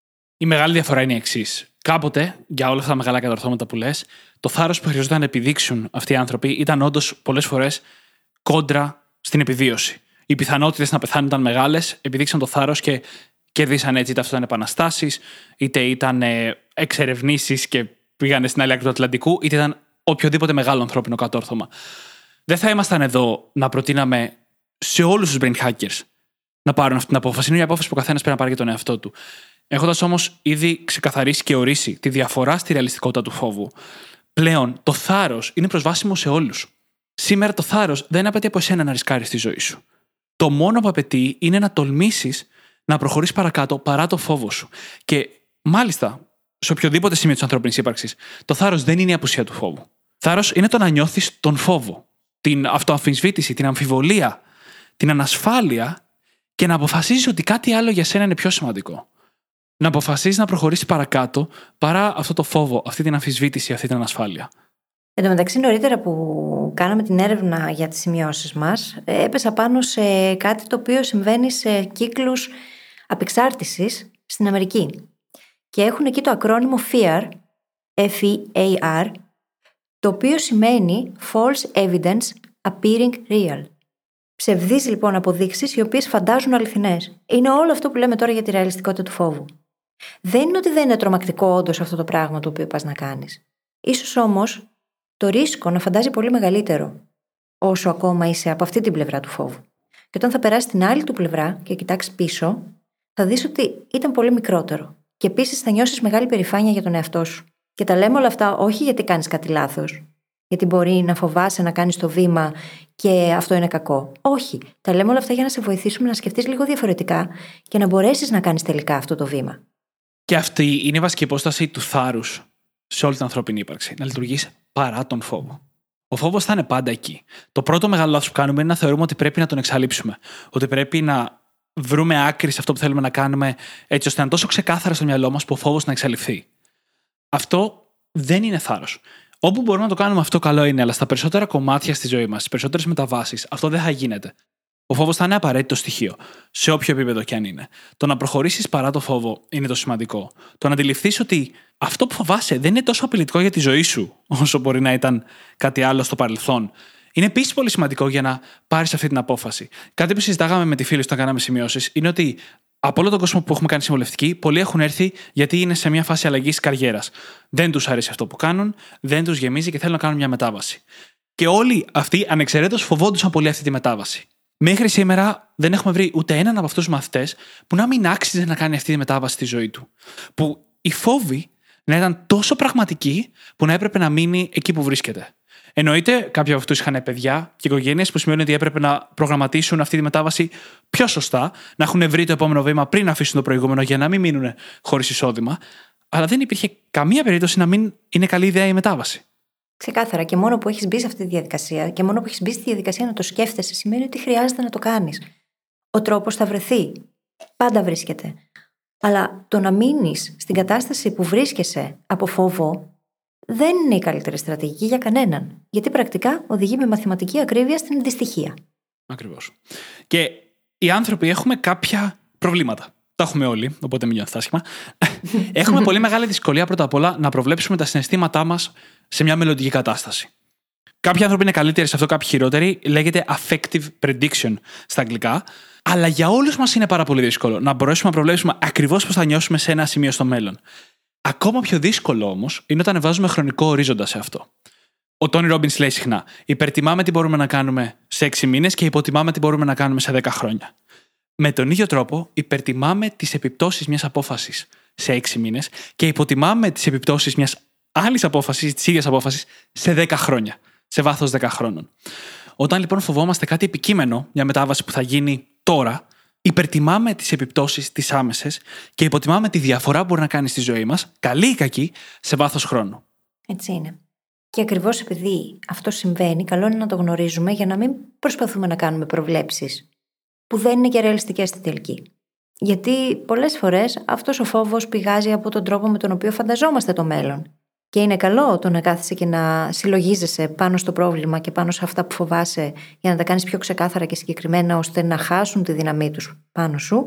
Η μεγάλη διαφορά είναι η εξής. Κάποτε, για όλα αυτά τα μεγάλα κατορθώματα που λες, το θάρρος που χρειαζόταν να επιδείξουν αυτοί οι άνθρωποι ήταν όντως πολλές φορές κόντρα στην επιβίωση. Οι πιθανότητες να πεθάνουν ήταν μεγάλες, επιδείξαν το θάρρος και κερδίσαν έτσι, είτε αυτό ήταν επαναστάσεις, είτε ήταν εξερευνήσεις και πήγανε στην άλλη άκρη του Ατλαντικού, είτε ήταν οποιοδήποτε μεγάλο ανθρώπινο κατόρθωμα. Δεν θα ήμασταν εδώ να προτείναμε σε όλους τους brain hackers να πάρουν αυτή την απόφαση. Είναι μια απόφαση που ο καθένας πρέπει να πάρει για τον εαυτό του. Έχοντας όμως ήδη ξεκαθαρίσει και ορίσει τη διαφορά στη ρεαλιστικότητα του φόβου, πλέον το θάρρος είναι προσβάσιμο σε όλους. Σήμερα το θάρρος δεν απαιτεί από εσένα να ρισκάρεις τη ζωή σου. Το μόνο που απαιτεί είναι να τολμήσεις να προχωρήσεις παρακάτω παρά το φόβο σου. Και μάλιστα, σε οποιοδήποτε σημείο της ανθρώπινης ύπαρξης, το θάρρος δεν είναι η απουσία του φόβου. Θάρρος είναι το να νιώθεις τον φόβο, την αυτοαμφισβήτηση, την αμφιβολία, την ανασφάλεια και να αποφασίζεις ότι κάτι άλλο για σένα είναι πιο σημαντικό. Να αποφασίζεις να προχωρήσεις παρακάτω παρά αυτό το φόβο, αυτή την αμφισβήτηση, αυτή την ανασφάλεια. Εν τω μεταξύ, νωρίτερα που κάναμε την έρευνα για τις σημειώσεις μας, έπεσα πάνω σε κάτι το οποίο συμβαίνει σε κύκλους απεξάρτησης στην Αμερική. Και έχουν εκεί το ακρόνιμο φιαρ, F E A R, το οποίο σημαίνει False Evidence Appearing Real. Ψευδείς λοιπόν αποδείξεις οι οποίες φαντάζουν αληθινές. Είναι όλο αυτό που λέμε τώρα για τη ρεαλιστικότητα του φόβου. Δεν είναι ότι δεν είναι τρομακτικό όντως αυτό το πράγμα το οποίο πας να κάνεις. Ίσως όμως το ρίσκο να φαντάζει πολύ μεγαλύτερο όσο ακόμα είσαι από αυτή την πλευρά του φόβου. Και όταν θα περάσει την άλλη του πλευρά και κοιτάξεις πίσω, θα δεις ότι ήταν πολύ μικρότερο. Και επίσης θα νιώσεις μεγάλη περηφάνεια για τον εαυτό σου. Και τα λέμε όλα αυτά όχι γιατί κάνεις κάτι λάθος, γιατί μπορεί να φοβάσαι να κάνεις το βήμα και αυτό είναι κακό. Όχι. Τα λέμε όλα αυτά για να σε βοηθήσουμε να σκεφτείς λίγο διαφορετικά και να μπορέσεις να κάνεις τελικά αυτό το βήμα. Και αυτή είναι η βασική υπόσταση του θάρρους σε όλη την ανθρώπινη ύπαρξη. Να λειτουργείς παρά τον φόβο. Ο φόβος θα είναι πάντα εκεί. Το πρώτο μεγάλο λάθος που κάνουμε είναι να θεωρούμε ότι πρέπει να τον εξαλείψουμε. Ότι πρέπει να βρούμε άκρη σε αυτό που θέλουμε να κάνουμε, έτσι ώστε να είναι τόσο ξεκάθαρα στο μυαλό μας που ο φόβος να εξαλειφθεί. Αυτό δεν είναι θάρρος. Όπου μπορούμε να το κάνουμε αυτό, καλό είναι, αλλά στα περισσότερα κομμάτια στη ζωή μας, στις περισσότερες μεταβάσεις, αυτό δεν θα γίνεται. Ο φόβος θα είναι απαραίτητο στοιχείο, σε όποιο επίπεδο κι αν είναι. Το να προχωρήσεις παρά το φόβο είναι το σημαντικό. Το να αντιληφθείς ότι αυτό που φοβάσαι δεν είναι τόσο απειλητικό για τη ζωή σου, όσο μπορεί να ήταν κάτι άλλο στο παρελθόν. Είναι επίσης πολύ σημαντικό για να πάρεις αυτή την απόφαση. Κάτι που συζητάγαμε με τη φίλη όταν κάναμε σημειώσεις είναι ότι από όλο τον κόσμο που έχουμε κάνει συμβουλευτική, πολλοί έχουν έρθει γιατί είναι σε μια φάση αλλαγής καριέρας. Δεν τους αρέσει αυτό που κάνουν, δεν τους γεμίζει και θέλουν να κάνουν μια μετάβαση. Και όλοι αυτοί ανεξαιρέτως φοβόντουσαν πολύ αυτή τη μετάβαση. Μέχρι σήμερα δεν έχουμε βρει ούτε έναν από αυτούς τους μαθητές που να μην άξιζε να κάνει αυτή τη μετάβαση στη ζωή του. Που οι φόβοι να ήταν τόσο πραγματικοί που να έπρεπε να μείνει εκεί που βρίσκεται. Εννοείται, κάποιοι από αυτούς είχαν παιδιά και οικογένειες που σημαίνει ότι έπρεπε να προγραμματίσουν αυτή τη μετάβαση πιο σωστά, να έχουν βρει το επόμενο βήμα πριν αφήσουν το προηγούμενο για να μην μείνουν χωρίς εισόδημα. Αλλά δεν υπήρχε καμία περίπτωση να μην είναι καλή ιδέα η μετάβαση. Ξεκάθαρα, και μόνο που έχεις μπει σε αυτή τη διαδικασία και μόνο που έχεις μπει στη διαδικασία να το σκέφτεσαι, σημαίνει ότι χρειάζεται να το κάνεις. Ο τρόπος θα βρεθεί. Πάντα βρίσκεται. Αλλά το να μείνεις στην κατάσταση που βρίσκεσαι από φόβο δεν είναι η καλύτερη στρατηγική για κανέναν. Γιατί πρακτικά οδηγεί με μαθηματική ακρίβεια στην δυστυχία. Ακριβώς. Και οι άνθρωποι έχουμε κάποια προβλήματα. Τα έχουμε όλοι, οπότε μην νιώθετε άσχημα. Έχουμε πολύ μεγάλη δυσκολία πρώτα απ' όλα να προβλέψουμε τα συναισθήματά μας σε μια μελλοντική κατάσταση. Κάποιοι άνθρωποι είναι καλύτεροι σε αυτό, κάποιοι χειρότεροι. Λέγεται affective prediction στα αγγλικά. Αλλά για όλους μας είναι πάρα πολύ δύσκολο να μπορέσουμε να προβλέψουμε ακριβώς πώς θα νιώσουμε σε ένα σημείο στο μέλλον. Ακόμα πιο δύσκολο όμως είναι όταν βάζουμε χρονικό ορίζοντα σε αυτό. Ο Τόνι Ρόμπινς λέει συχνά: υπερτιμάμε τι μπορούμε να κάνουμε σε έξι μήνες και υποτιμάμε τι μπορούμε να κάνουμε σε δέκα χρόνια. Με τον ίδιο τρόπο, υπερτιμάμε τις επιπτώσεις μιας απόφασης σε έξι μήνες και υποτιμάμε τις επιπτώσεις μιας άλλης απόφασης, της ίδιας απόφασης, σε δέκα χρόνια, σε βάθος δέκα χρόνων. Όταν λοιπόν φοβόμαστε κάτι επικείμενο, μια μετάβαση που θα γίνει τώρα, υπερτιμάμε τις επιπτώσεις τις άμεσες και υποτιμάμε τη διαφορά που μπορεί να κάνει στη ζωή μας, καλή ή κακή, σε βάθος χρόνου. Έτσι είναι. Και ακριβώς επειδή αυτό συμβαίνει, καλό είναι να το γνωρίζουμε για να μην προσπαθούμε να κάνουμε προβλέψεις που δεν είναι και ρεαλιστικές στη τελική. Γιατί πολλές φορές αυτός ο φόβος πηγάζει από τον τρόπο με τον οποίο φανταζόμαστε το μέλλον. Και είναι καλό το να κάθεσαι και να συλλογίζεσαι πάνω στο πρόβλημα και πάνω σε αυτά που φοβάσαι για να τα κάνεις πιο ξεκάθαρα και συγκεκριμένα ώστε να χάσουν τη δύναμή τους πάνω σου.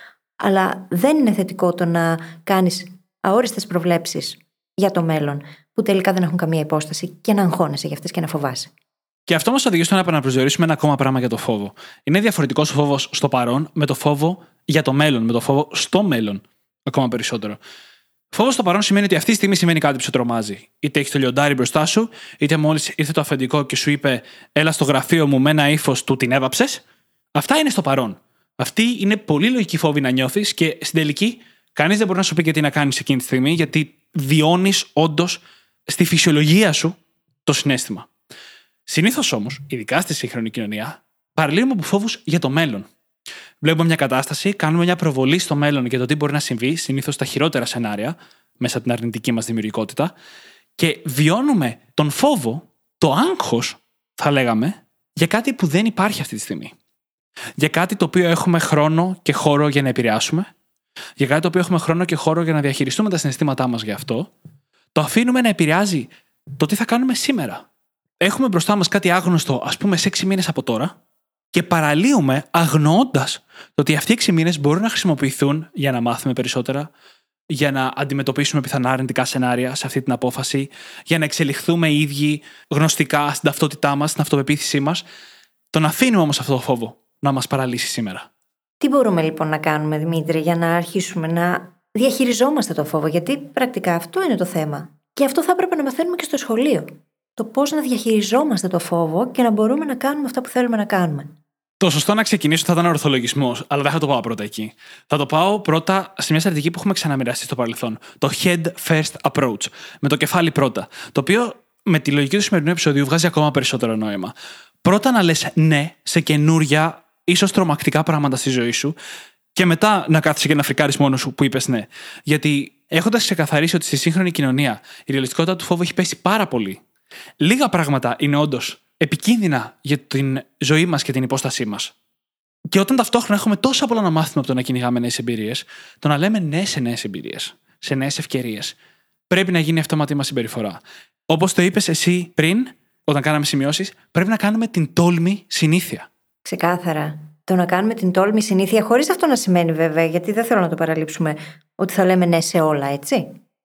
Αλλά δεν είναι θετικό το να κάνεις αόριστες προβλέψεις για το μέλλον που τελικά δεν έχουν καμία υπόσταση και να αγχώνεσαι για αυτές και να φοβάσαι. Και αυτό μας οδηγεί στο να επαναπροσδιορίσουμε ένα ακόμα πράγμα για το φόβο. Είναι διαφορετικός ο φόβος στο παρόν με το φόβο για το μέλλον, με το φόβο στο μέλλον ακόμα περισσότερο. Φόβος στο παρόν σημαίνει ότι αυτή τη στιγμή σημαίνει κάτι που σε τρομάζει. Είτε έχει το λιοντάρι μπροστά σου, είτε μόλις ήρθε το αφεντικό και σου είπε: έλα στο γραφείο μου με ένα ύφος του την έβαψες. Αυτά είναι στο παρόν. Αυτή είναι πολύ λογική φόβη να νιώθεις και στην τελική κανείς δεν μπορεί να σου πει και τι να κάνεις εκείνη τη στιγμή, γιατί βιώνεις όντως στη φυσιολογία σου το συναίσθημα. Συνήθως όμως, ειδικά στη σύγχρονη κοινωνία, παραλύουμε από φόβους για το μέλλον. Βλέπουμε μια κατάσταση, κάνουμε μια προβολή στο μέλλον για το τι μπορεί να συμβεί, συνήθως στα χειρότερα σενάρια, μέσα από την αρνητική μας δημιουργικότητα, και βιώνουμε τον φόβο, το άγχος, θα λέγαμε, για κάτι που δεν υπάρχει αυτή τη στιγμή. Για κάτι το οποίο έχουμε χρόνο και χώρο για να επηρεάσουμε, για κάτι το οποίο έχουμε χρόνο και χώρο για να διαχειριστούμε τα συναισθήματά μας γι' αυτό, το αφήνουμε να επηρεάζει το τι θα κάνουμε σήμερα. Έχουμε μπροστά μας κάτι άγνωστο, ας πούμε, σε έξι μήνες από τώρα, και παραλύουμε αγνοώντας το ότι αυτοί οι έξι μήνες μπορούν να χρησιμοποιηθούν για να μάθουμε περισσότερα, για να αντιμετωπίσουμε πιθανά αρνητικά σενάρια σε αυτή την απόφαση, για να εξελιχθούμε οι ίδιοι γνωστικά στην ταυτότητά μας, στην αυτοπεποίθησή μας. Τον αφήνουμε όμως αυτό το φόβο να μας παραλύσει σήμερα. Τι μπορούμε λοιπόν να κάνουμε, Δημήτρη, για να αρχίσουμε να διαχειριζόμαστε το φόβο? Γιατί πρακτικά αυτό είναι το θέμα. Και αυτό θα έπρεπε να μαθαίνουμε και στο σχολείο. Το πώς να διαχειριζόμαστε το φόβο και να μπορούμε να κάνουμε αυτά που θέλουμε να κάνουμε. Το σωστό να ξεκινήσω θα ήταν ορθολογισμός, αλλά δεν θα το πάω πρώτα εκεί. Θα το πάω πρώτα σε μια στρατηγική που έχουμε ξαναμοιραστεί στο παρελθόν. Το head first approach. Με το κεφάλι πρώτα. Το οποίο με τη λογική του σημερινού επεισοδίου βγάζει ακόμα περισσότερο νόημα. Πρώτα να λες ναι σε καινούρια, ίσως τρομακτικά πράγματα στη ζωή σου, και μετά να κάθεσαι και να φρικάρεις μόνος σου που είπες ναι. Γιατί έχοντας ξεκαθαρίσει ότι στη σύγχρονη κοινωνία η ρεαλιστικότητα του φόβου έχει πέσει πάρα πολύ, λίγα πράγματα είναι όντως επικίνδυνα για την ζωή μας και την υπόστασή μας. Και όταν ταυτόχρονα έχουμε τόσα πολλά να μάθουμε από το να κυνηγάμε νέες εμπειρίες, το να λέμε ναι σε νέες εμπειρίες, σε νέες ευκαιρίες, πρέπει να γίνει αυτόματη μας συμπεριφορά. Όπως το είπες εσύ πριν, όταν κάναμε σημειώσεις, πρέπει να κάνουμε την τόλμη συνήθεια. Ξεκάθαρα. Το να κάνουμε την τόλμη συνήθεια, χωρίς αυτό να σημαίνει βέβαια, γιατί δεν θέλω να το παραλείψουμε, ότι θα λέμε ναι σε όλα, έτσι.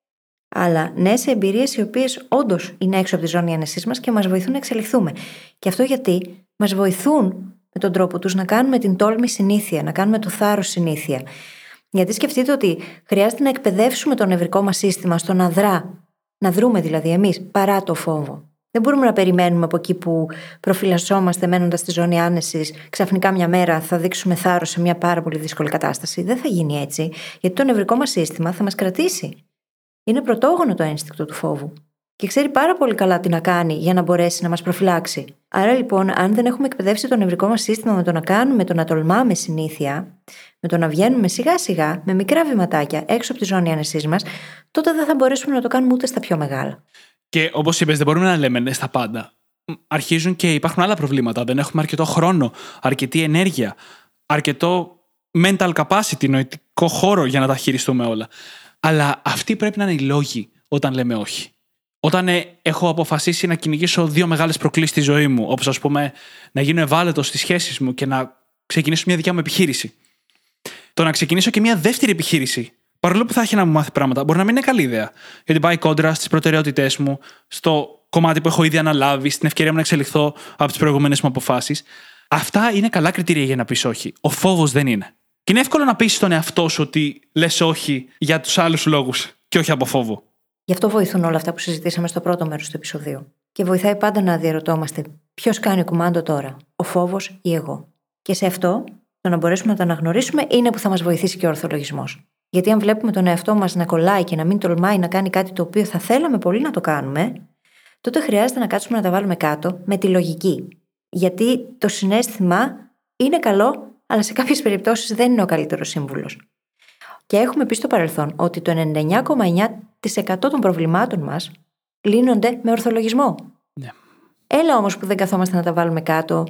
Αλλά ναι σε εμπειρίες οι οποίες όντως είναι έξω από τη ζώνη άνεσής μας και μας βοηθούν να εξελιχθούμε. Και αυτό γιατί μας βοηθούν με τον τρόπο τους να κάνουμε την τόλμη συνήθεια, να κάνουμε το θάρρος συνήθεια. Γιατί σκεφτείτε ότι χρειάζεται να εκπαιδεύσουμε το νευρικό μας σύστημα στο να δρά, να δρούμε δηλαδή εμείς παρά το φόβο. Δεν μπορούμε να περιμένουμε από εκεί που προφυλασσόμαστε μένοντας στη ζώνη άνεσης, ξαφνικά μια μέρα θα δείξουμε θάρρος σε μια πάρα πολύ δύσκολη κατάσταση. Δεν θα γίνει έτσι, γιατί το νευρικό μας σύστημα θα μας κρατήσει. Είναι πρωτόγονο το ένστικτο του φόβου και ξέρει πάρα πολύ καλά τι να κάνει για να μπορέσει να μας προφυλάξει. Άρα λοιπόν, αν δεν έχουμε εκπαιδεύσει το νευρικό μας σύστημα με το να κάνουμε, το να τολμάμε συνήθεια, με το να βγαίνουμε σιγά σιγά, με μικρά βηματάκια έξω από τη ζώνη άνεσής μας, τότε δεν θα μπορέσουμε να το κάνουμε ούτε στα πιο μεγάλα. Και όπως είπες, δεν μπορούμε να λέμε ναι στα πάντα. Αρχίζουν και υπάρχουν άλλα προβλήματα. Δεν έχουμε αρκετό χρόνο, αρκετή ενέργεια, αρκετό mental capacity, νοητικό χώρο για να τα χειριστούμε όλα. Αλλά αυτοί πρέπει να είναι οι λόγοι όταν λέμε όχι. Όταν ε, έχω αποφασίσει να κυνηγήσω δύο μεγάλες προκλήσεις στη ζωή μου, όπως ας πούμε να γίνω ευάλωτος στις σχέσεις μου και να ξεκινήσω μια δικιά μου επιχείρηση. Το να ξεκινήσω και μια δεύτερη επιχείρηση, παρόλο που θα έχει να μου μάθει πράγματα, μπορεί να μην είναι καλή ιδέα. Γιατί πάει κόντρα στις προτεραιότητές μου, στο κομμάτι που έχω ήδη αναλάβει, στην ευκαιρία μου να εξελιχθώ από τις προηγούμενες μου αποφάσεις. Αυτά είναι καλά κριτήρια για να πεις όχι. Ο φόβος δεν είναι. Και είναι εύκολο να πεις στον εαυτό σου ότι λες όχι για τους άλλους λόγους και όχι από φόβο. Γι' αυτό βοηθούν όλα αυτά που συζητήσαμε στο πρώτο μέρος του επεισοδίου. Και βοηθάει πάντα να διαρωτόμαστε ποιος κάνει κουμάντο τώρα, ο φόβος ή εγώ. Και σε αυτό, το να μπορέσουμε να το αναγνωρίσουμε είναι που θα μας βοηθήσει και ο ορθολογισμός. Γιατί αν βλέπουμε τον εαυτό μας να κολλάει και να μην τολμάει να κάνει κάτι το οποίο θα θέλαμε πολύ να το κάνουμε, τότε χρειάζεται να κάτσουμε να τα βάλουμε κάτω με τη λογική. Γιατί το συναίσθημα είναι καλό, αλλά σε κάποιες περιπτώσεις δεν είναι ο καλύτερος σύμβουλος. Και έχουμε πει στο παρελθόν ότι το ενενήντα εννέα κόμμα εννέα τοις εκατό των προβλημάτων μας λύνονται με ορθολογισμό. Ναι. Έλα όμως που δεν καθόμαστε να τα βάλουμε κάτω,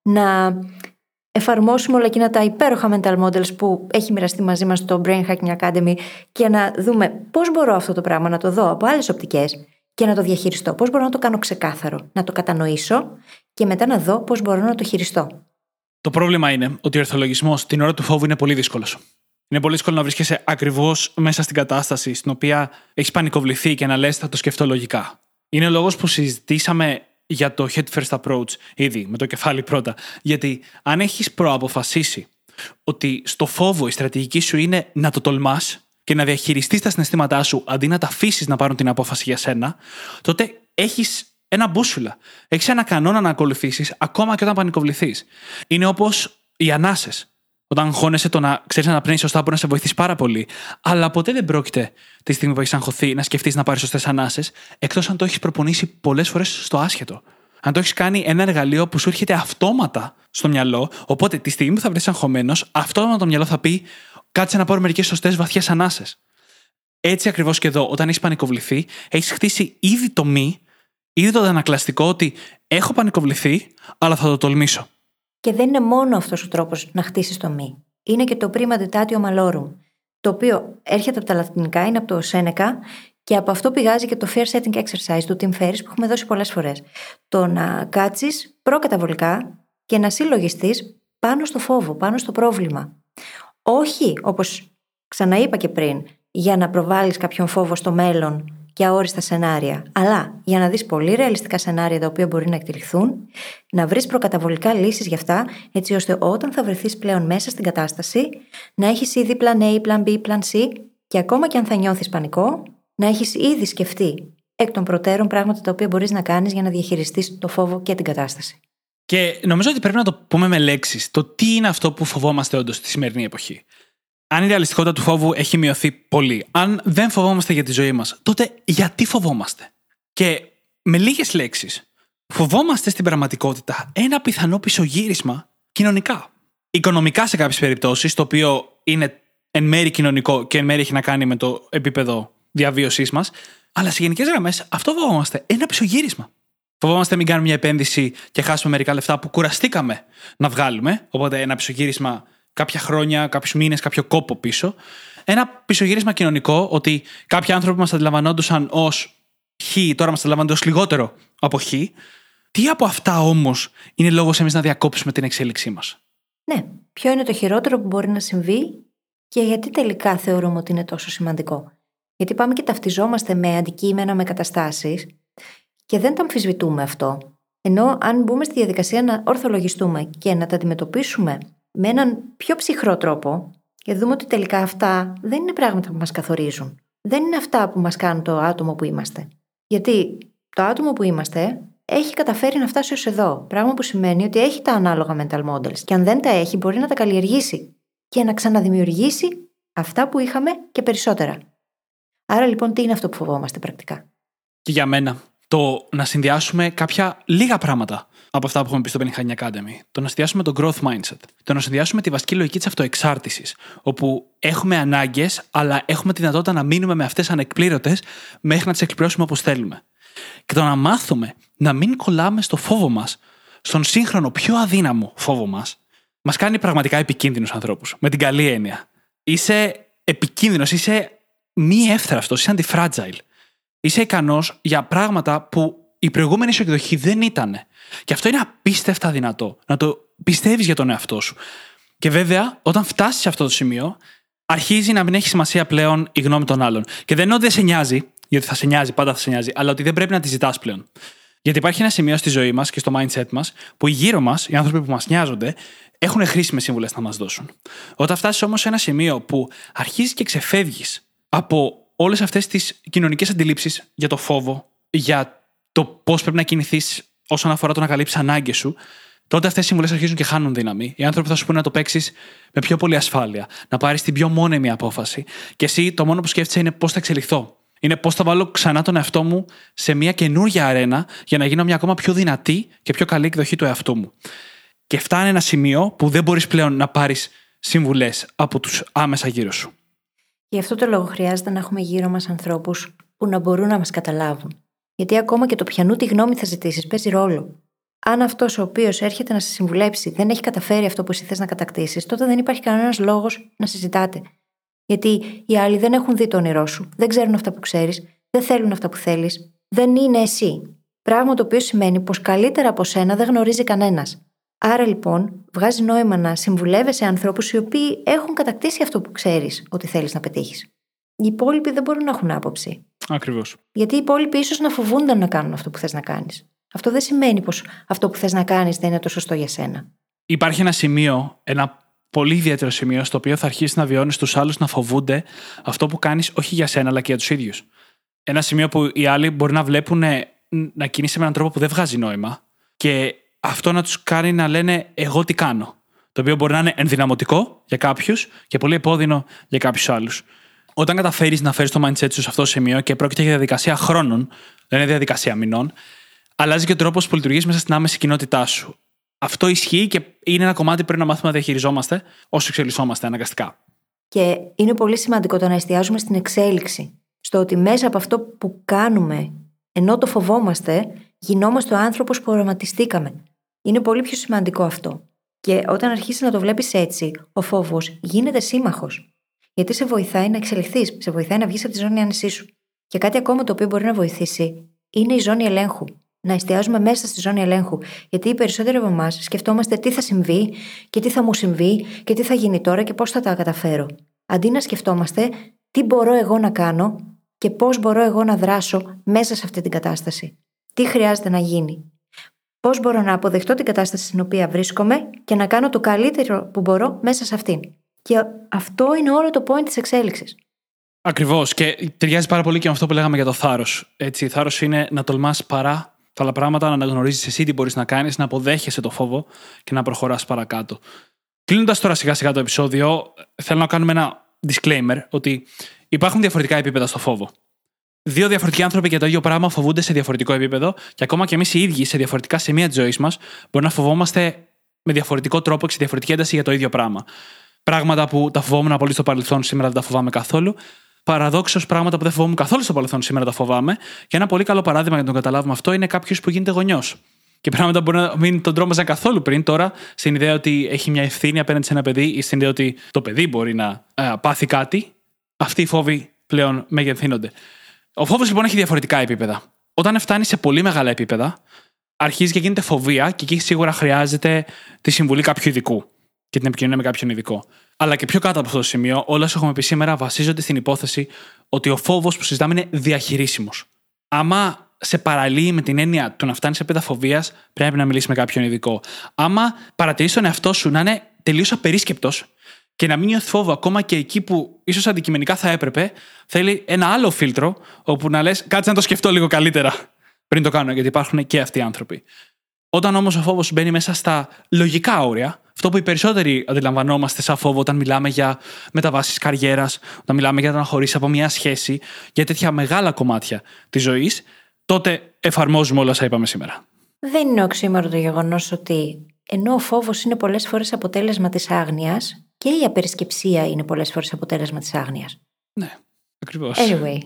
να εφαρμόσουμε όλα εκείνα τα υπέροχα mental models που έχει μοιραστεί μαζί μας το Brain Hacking Academy και να δούμε πώς μπορώ αυτό το πράγμα να το δω από άλλες οπτικές και να το διαχειριστώ. Πώς μπορώ να το κάνω ξεκάθαρο, να το κατανοήσω και μετά να δω πώς μπορώ να το χειριστώ. Το πρόβλημα είναι ότι ο ορθολογισμός την ώρα του φόβου είναι πολύ δύσκολος. Είναι πολύ δύσκολο να βρίσκεσαι ακριβώς μέσα στην κατάσταση στην οποία έχεις πανικοβληθεί και να λες θα το σκεφτώ λογικά. Είναι ο λόγος που συζητήσαμε για το head first approach ήδη, με το κεφάλι πρώτα. Γιατί αν έχεις προαποφασίσει ότι στο φόβο η στρατηγική σου είναι να το τολμάς και να διαχειριστείς τα συναισθήματά σου αντί να τα αφήσεις να πάρουν την απόφαση για σένα, τότε έχεις ένα μπούσουλα. Έχεις ένα κανόνα να ακολουθήσεις ακόμα και όταν πανικοβληθείς. Είναι όπως οι ανάσες. Όταν αγχώνεσαι, το να ξέρεις να αναπνέεις σωστά μπορεί να σε βοηθήσει πάρα πολύ. Αλλά ποτέ δεν πρόκειται τη στιγμή που έχεις αγχωθεί να σκεφτείς να πάρεις σωστές ανάσες, εκτός αν το έχεις προπονήσει πολλές φορές στο άσχετο. Αν το έχεις κάνει ένα εργαλείο που σου έρχεται αυτόματα στο μυαλό, οπότε τη στιγμή που θα βρεθείς αγχωμένος, αυτόματα το μυαλό θα πει κάτσε να πάρω μερικές σωστές βαθιές ανάσες. Έτσι ακριβώς και εδώ, όταν έχεις πανικοβληθεί, έχεις χτίσει ήδη το μη, ήδη το αντανακλαστικό ότι έχω πανικοβληθεί, αλλά θα το τολμήσω. Και δεν είναι μόνο αυτός ο τρόπος να χτίσεις το μη. Είναι και το prima ditatio malorum, το οποίο έρχεται από τα λατινικά, είναι από το Σένεκα και από αυτό πηγάζει και το fear setting exercise του Tim Ferriss που έχουμε δώσει πολλές φορές. Το να κάτσεις προκαταβολικά και να συλλογιστείς πάνω στο φόβο, πάνω στο πρόβλημα. Όχι, όπως ξαναείπα και πριν, για να προβάλλεις κάποιον φόβο στο μέλλον και αόριστα σενάρια, αλλά για να δεις πολύ ρεαλιστικά σενάρια τα οποία μπορεί να εκτεληθούν, να βρεις προκαταβολικά λύσεις για αυτά, έτσι ώστε όταν θα βρεθείς πλέον μέσα στην κατάσταση, να έχεις ήδη πλαν A, πλαν B, πλαν C και ακόμα και αν θα νιώθεις πανικό, να έχεις ήδη σκεφτεί εκ των προτέρων πράγματα τα οποία μπορείς να κάνεις για να διαχειριστείς το φόβο και την κατάσταση. Και νομίζω ότι πρέπει να το πούμε με λέξεις. Το τι είναι αυτό που φοβόμαστε όντως στη σημερινή εποχή. Αν η ρεαλιστικότητα του φόβου έχει μειωθεί πολύ, αν δεν φοβόμαστε για τη ζωή μας, τότε γιατί φοβόμαστε? Και με λίγες λέξεις, φοβόμαστε στην πραγματικότητα ένα πιθανό πισωγύρισμα κοινωνικά. Οικονομικά σε κάποιες περιπτώσεις, το οποίο είναι εν μέρει κοινωνικό και εν μέρει έχει να κάνει με το επίπεδο διαβίωσής μας, αλλά σε γενικές γραμμές αυτό φοβόμαστε, ένα πισωγύρισμα. Φοβόμαστε μην κάνουμε μια επένδυση και χάσουμε μερικά λεφτά που κουραστήκαμε να βγάλουμε, οπότε ένα πισωγύρισμα κάποια χρόνια, κάποιους μήνες, κάποιο κόπο πίσω. Ένα πισωγύρισμα κοινωνικό, ότι κάποιοι άνθρωποι μας αντιλαμβανόντουσαν ως χ, τώρα μας αντιλαμβάνονται ως λιγότερο από χ. Τι από αυτά όμως είναι λόγος εμείς να διακόψουμε την εξέλιξή μας? Ναι, ποιο είναι το χειρότερο που μπορεί να συμβεί και γιατί τελικά θεωρούμε ότι είναι τόσο σημαντικό? Γιατί πάμε και ταυτιζόμαστε με αντικείμενα, με καταστάσεις και δεν τα αμφισβητούμε αυτό. Ενώ αν μπούμε στη διαδικασία να ορθολογιστούμε και να τα αντιμετωπίσουμε με έναν πιο ψυχρό τρόπο και δούμε ότι τελικά αυτά δεν είναι πράγματα που μας καθορίζουν. Δεν είναι αυτά που μας κάνουν το άτομο που είμαστε. Γιατί το άτομο που είμαστε έχει καταφέρει να φτάσει ως εδώ. Πράγμα που σημαίνει ότι έχει τα ανάλογα mental models. Και αν δεν τα έχει, μπορεί να τα καλλιεργήσει και να ξαναδημιουργήσει αυτά που είχαμε και περισσότερα. Άρα λοιπόν, τι είναι αυτό που φοβόμαστε πρακτικά? Και για μένα, το να συνδυάσουμε κάποια λίγα πράγματα από αυτά που έχουμε πει στο Brain Hacking Academy. Το να συνδυάσουμε το growth mindset. Το να συνδυάσουμε τη βασική λογική της αυτοεξάρτησης. Όπου έχουμε ανάγκες, αλλά έχουμε τη δυνατότητα να μείνουμε με αυτές ανεκπλήρωτες μέχρι να τις εκπληρώσουμε όπως θέλουμε. Και το να μάθουμε να μην κολλάμε στο φόβο μας, στον σύγχρονο πιο αδύναμο φόβο μας, μας κάνει πραγματικά επικίνδυνους ανθρώπους. Με την καλή έννοια. Είσαι επικίνδυνος, είσαι μη εύθραυστος, είσαι anti-fragile. Είσαι ικανός για πράγματα που η προηγούμενη σου εκδοχή δεν ήταν. Και αυτό είναι απίστευτα δυνατό. Να το πιστεύεις για τον εαυτό σου. Και βέβαια, όταν φτάσεις σε αυτό το σημείο, αρχίζει να μην έχει σημασία πλέον η γνώμη των άλλων. Και δεν εννοώ ότι δεν σε νοιάζει, γιατί θα σε νοιάζει, πάντα θα σε νοιάζει, αλλά ότι δεν πρέπει να τη ζητάς πλέον. Γιατί υπάρχει ένα σημείο στη ζωή μας και στο mindset μας που οι γύρω μας, οι άνθρωποι που μας νοιάζονται, έχουν χρήσιμες σύμβουλες να μας δώσουν. Όταν φτάσεις όμως σε ένα σημείο που αρχίζεις και ξεφεύγεις από όλες αυτές τις κοινωνικές αντιλήψεις για το φόβο, για το πώς πρέπει να κινηθείς όσον αφορά το να καλύψεις ανάγκες σου, τότε αυτές οι σύμβουλες αρχίζουν και χάνουν δύναμη. Οι άνθρωποι θα σου πούνε να το παίξεις με πιο πολύ ασφάλεια, να πάρεις την πιο μόνιμη απόφαση. Και εσύ το μόνο που σκέφτεσαι είναι πώς θα εξελιχθώ. Είναι πώς θα βάλω ξανά τον εαυτό μου σε μια καινούργια αρένα για να γίνω μια ακόμα πιο δυνατή και πιο καλή εκδοχή του εαυτού μου. Και φτάνει ένα σημείο που δεν μπορείς πλέον να πάρεις σύμβουλες από τους άμεσα γύρω σου. Γι' αυτό το λόγο χρειάζεται να έχουμε γύρω μας ανθρώπους που να μπορούν να μας καταλάβουν. Γιατί ακόμα και το ποιανού τη γνώμη θα ζητήσεις παίζει ρόλο. Αν αυτός ο οποίος έρχεται να σε συμβουλέψει δεν έχει καταφέρει αυτό που εσύ θες να κατακτήσεις, τότε δεν υπάρχει κανένας λόγος να συζητάτε. Γιατί οι άλλοι δεν έχουν δει το όνειρό σου, δεν ξέρουν αυτά που ξέρεις, δεν θέλουν αυτά που θέλεις, δεν είναι εσύ. Πράγμα το οποίο σημαίνει πως καλύτερα από σένα δεν γνωρίζει κανένας. Άρα λοιπόν, βγάζει νόημα να συμβουλεύεσαι ανθρώπους οι οποίοι έχουν κατακτήσει αυτό που ξέρεις ότι θέλεις να πετύχεις. Οι υπόλοιποι δεν μπορούν να έχουν άποψη. Ακριβώς. Γιατί οι υπόλοιποι ίσως να φοβούνται να κάνουν αυτό που θες να κάνεις. Αυτό δεν σημαίνει πως αυτό που θες να κάνεις δεν είναι το σωστό για σένα. Υπάρχει ένα σημείο, ένα πολύ ιδιαίτερο σημείο, στο οποίο θα αρχίσεις να βιώνεις τους άλλους να φοβούνται αυτό που κάνεις όχι για σένα αλλά και για τους ίδιους. Ένα σημείο που οι άλλοι μπορεί να βλέπουν να κινείσαι με έναν τρόπο που δεν βγάζει νόημα και αυτό να τους κάνει να λένε εγώ τι κάνω. Το οποίο μπορεί να είναι ενδυναμωτικό για κάποιους και πολύ επώδυνο για κάποιους άλλους. Όταν καταφέρεις να φέρεις το mindset σου σε αυτό το σημείο και πρόκειται για διαδικασία χρόνων, δεν είναι διαδικασία μηνών, αλλάζει και ο τρόπος που λειτουργείς μέσα στην άμεση κοινότητά σου. Αυτό ισχύει και είναι ένα κομμάτι που πρέπει να μάθουμε να διαχειριζόμαστε όσο εξελισσόμαστε αναγκαστικά. Και είναι πολύ σημαντικό το να εστιάζουμε στην εξέλιξη. Στο ότι μέσα από αυτό που κάνουμε, ενώ το φοβόμαστε, γινόμαστε ο άνθρωπος που οραματιστήκαμε. Είναι πολύ πιο σημαντικό αυτό. Και όταν αρχίσεις να το βλέπεις έτσι, ο φόβος γίνεται σύμμαχος. Γιατί σε βοηθάει να εξελιχθείς, σε βοηθάει να βγεις από τη ζώνη άνεσή σου. Και κάτι ακόμα το οποίο μπορεί να βοηθήσει είναι η ζώνη ελέγχου. Να εστιάζουμε μέσα στη ζώνη ελέγχου. Γιατί οι περισσότεροι από εμάς σκεφτόμαστε τι θα συμβεί και τι θα μου συμβεί και τι θα γίνει τώρα και πώς θα τα καταφέρω. Αντί να σκεφτόμαστε τι μπορώ εγώ να κάνω και πώς μπορώ εγώ να δράσω μέσα σε αυτή την κατάσταση. Τι χρειάζεται να γίνει. Πώς μπορώ να αποδεχτώ την κατάσταση στην οποία βρίσκομαι και να κάνω το καλύτερο που μπορώ μέσα σε αυτήν. Και αυτό είναι όλο το point της εξέλιξης. Ακριβώς. Και ταιριάζει πάρα πολύ και με αυτό που λέγαμε για το θάρρος. Έτσι, θάρρος είναι να τολμάς παρά τα άλλα πράγματα, να αναγνωρίζεις εσύ τι μπορείς να κάνεις, να αποδέχεσαι το φόβο και να προχωράς παρακάτω. Κλείνοντας τώρα σιγά σιγά το επεισόδιο, θέλω να κάνουμε ένα disclaimer ότι υπάρχουν διαφορετικά επίπεδα στο φόβο. Δύο διαφορετικοί άνθρωποι για το ίδιο πράγμα φοβούνται σε διαφορετικό επίπεδο και ακόμα και εμείς οι ίδιοι σε διαφορετικά σημεία της ζωής μας μπορεί να φοβόμαστε με διαφορετικό τρόπο και σε διαφορετική ένταση για το ίδιο πράγμα. Πράγματα που τα φοβόμουν πολύ στο παρελθόν, σήμερα δεν τα φοβάμαι καθόλου. Παραδόξως, πράγματα που δεν φοβόμουν καθόλου στο παρελθόν, σήμερα τα φοβάμαι. Και ένα πολύ καλό παράδειγμα για να το καταλάβουμε αυτό είναι κάποιος που γίνεται γονιός. Και πράγματα που μπορεί να μην τον τρόμαζαν καθόλου πριν, τώρα στην ιδέα ότι έχει μια ευθύνη απέναντι σε ένα παιδί ή στην ιδέα ότι το παιδί μπορεί να ε, πάθει κάτι, αυτοί οι φόβοι πλέον μεγεθύνονται. Ο φόβος λοιπόν έχει διαφορετικά επίπεδα. Όταν φτάνει σε πολύ μεγάλα επίπεδα, αρχίζει και γίνεται φοβία και εκεί σίγουρα χρειάζεται τη συμβουλή κάποιου ειδικού και την επικοινωνία με κάποιον ειδικό. Αλλά και πιο κάτω από αυτό το σημείο, όλα όσα έχουμε πει σήμερα βασίζονται στην υπόθεση ότι ο φόβος που συζητάμε είναι διαχειρίσιμος. Άμα σε παραλύει με την έννοια του να φτάνει σε επίπεδα φοβίας, πρέπει να μιλήσει με κάποιον ειδικό. Άμα παρατηρείς τον εαυτό σου να είναι τελείως απερίσκεπτος και να μην νιώθει φόβο ακόμα και εκεί που ίσως αντικειμενικά θα έπρεπε, θέλει ένα άλλο φίλτρο όπου να λες κάτσε να το σκεφτώ λίγο καλύτερα πριν το κάνω, γιατί υπάρχουν και αυτοί οι άνθρωποι. Όταν όμως ο φόβος μπαίνει μέσα στα λογικά όρια, αυτό που οι περισσότεροι αντιλαμβανόμαστε σαν φόβο όταν μιλάμε για μεταβάσεις καριέρας, όταν μιλάμε για το να χωρίσεις από μια σχέση, για τέτοια μεγάλα κομμάτια της ζωής, τότε εφαρμόζουμε όλα όσα είπαμε σήμερα. Δεν είναι οξύμορο το γεγονός ότι ενώ ο φόβος είναι πολλές φορές αποτέλεσμα της άγνοιας, και η απερισκεψία είναι πολλές φορές αποτέλεσμα της άγνοιας. Ναι, ακριβώς. Anyway.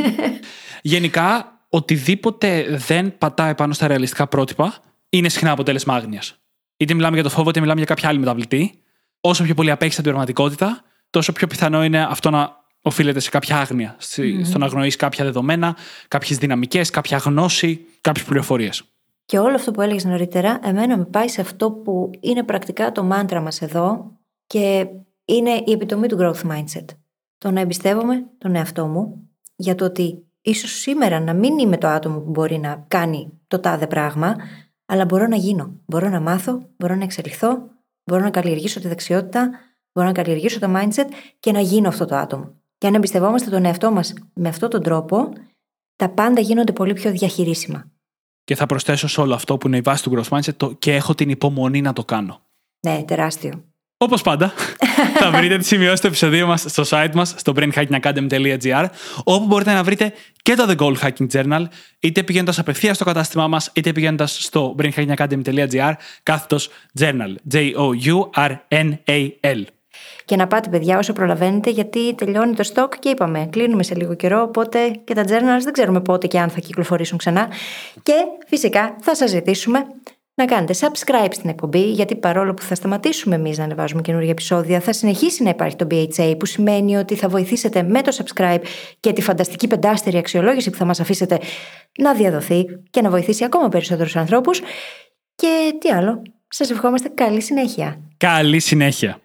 Γενικά, οτιδήποτε δεν πατάει πάνω στα ρεαλιστικά πρότυπα είναι συχνά αποτέλεσμα άγνοιας. είτε μιλάμε για το φόβο, είτε μιλάμε για κάποια άλλη μεταβλητή, όσο πιο πολύ απέχεις από την πραγματικότητα, τόσο πιο πιθανό είναι αυτό να οφείλεται σε κάποια άγνοια. Mm-hmm. Στο να αγνοείς κάποια δεδομένα, κάποιες δυναμικές, κάποια γνώση, κάποιες πληροφορίες. Και όλο αυτό που έλεγες νωρίτερα, εμένα με πάει σε αυτό που είναι πρακτικά το μάντρα μας εδώ και είναι η επιτομή του growth mindset. Το να εμπιστεύομαι τον εαυτό μου για το ότι ίσως σήμερα να μην είμαι το άτομο που μπορεί να κάνει το τάδε πράγμα, αλλά μπορώ να γίνω. Μπορώ να μάθω, μπορώ να εξελιχθώ, μπορώ να καλλιεργήσω τη δεξιότητα, μπορώ να καλλιεργήσω το mindset και να γίνω αυτό το άτομο. Και αν εμπιστευόμαστε τον εαυτό μας με αυτόν τον τρόπο, τα πάντα γίνονται πολύ πιο διαχειρίσιμα. Και θα προσθέσω σε όλο αυτό που είναι η βάση του growth mindset το και έχω την υπομονή να το κάνω. Ναι, τεράστιο. Όπως πάντα, θα βρείτε τις σημειώσεις του επεισοδίου μας στο site μας, στο brain hacking academy dot gr, όπου μπορείτε να βρείτε και το The Goal Hacking Journal, είτε πηγαίνοντας απευθείας στο κατάστημά μας, είτε πηγαίνοντας στο brain hacking academy dot gr, κάθετος journal, J O U R N A L. Και να πάτε, παιδιά, όσο προλαβαίνετε, γιατί τελειώνει το stock και είπαμε, κλείνουμε σε λίγο καιρό, οπότε και τα journals δεν ξέρουμε πότε και αν θα κυκλοφορήσουν ξανά. Και φυσικά θα σας ζητήσουμε να κάνετε subscribe στην εκπομπή, γιατί παρόλο που θα σταματήσουμε εμείς να ανεβάζουμε καινούργια επεισόδια, θα συνεχίσει να υπάρχει το μπι έιτς έι, που σημαίνει ότι θα βοηθήσετε με το subscribe και τη φανταστική πεντάστερη αξιολόγηση που θα μας αφήσετε να διαδοθεί και να βοηθήσει ακόμα περισσότερους ανθρώπους. Και τι άλλο, σας ευχόμαστε καλή συνέχεια. Καλή συνέχεια.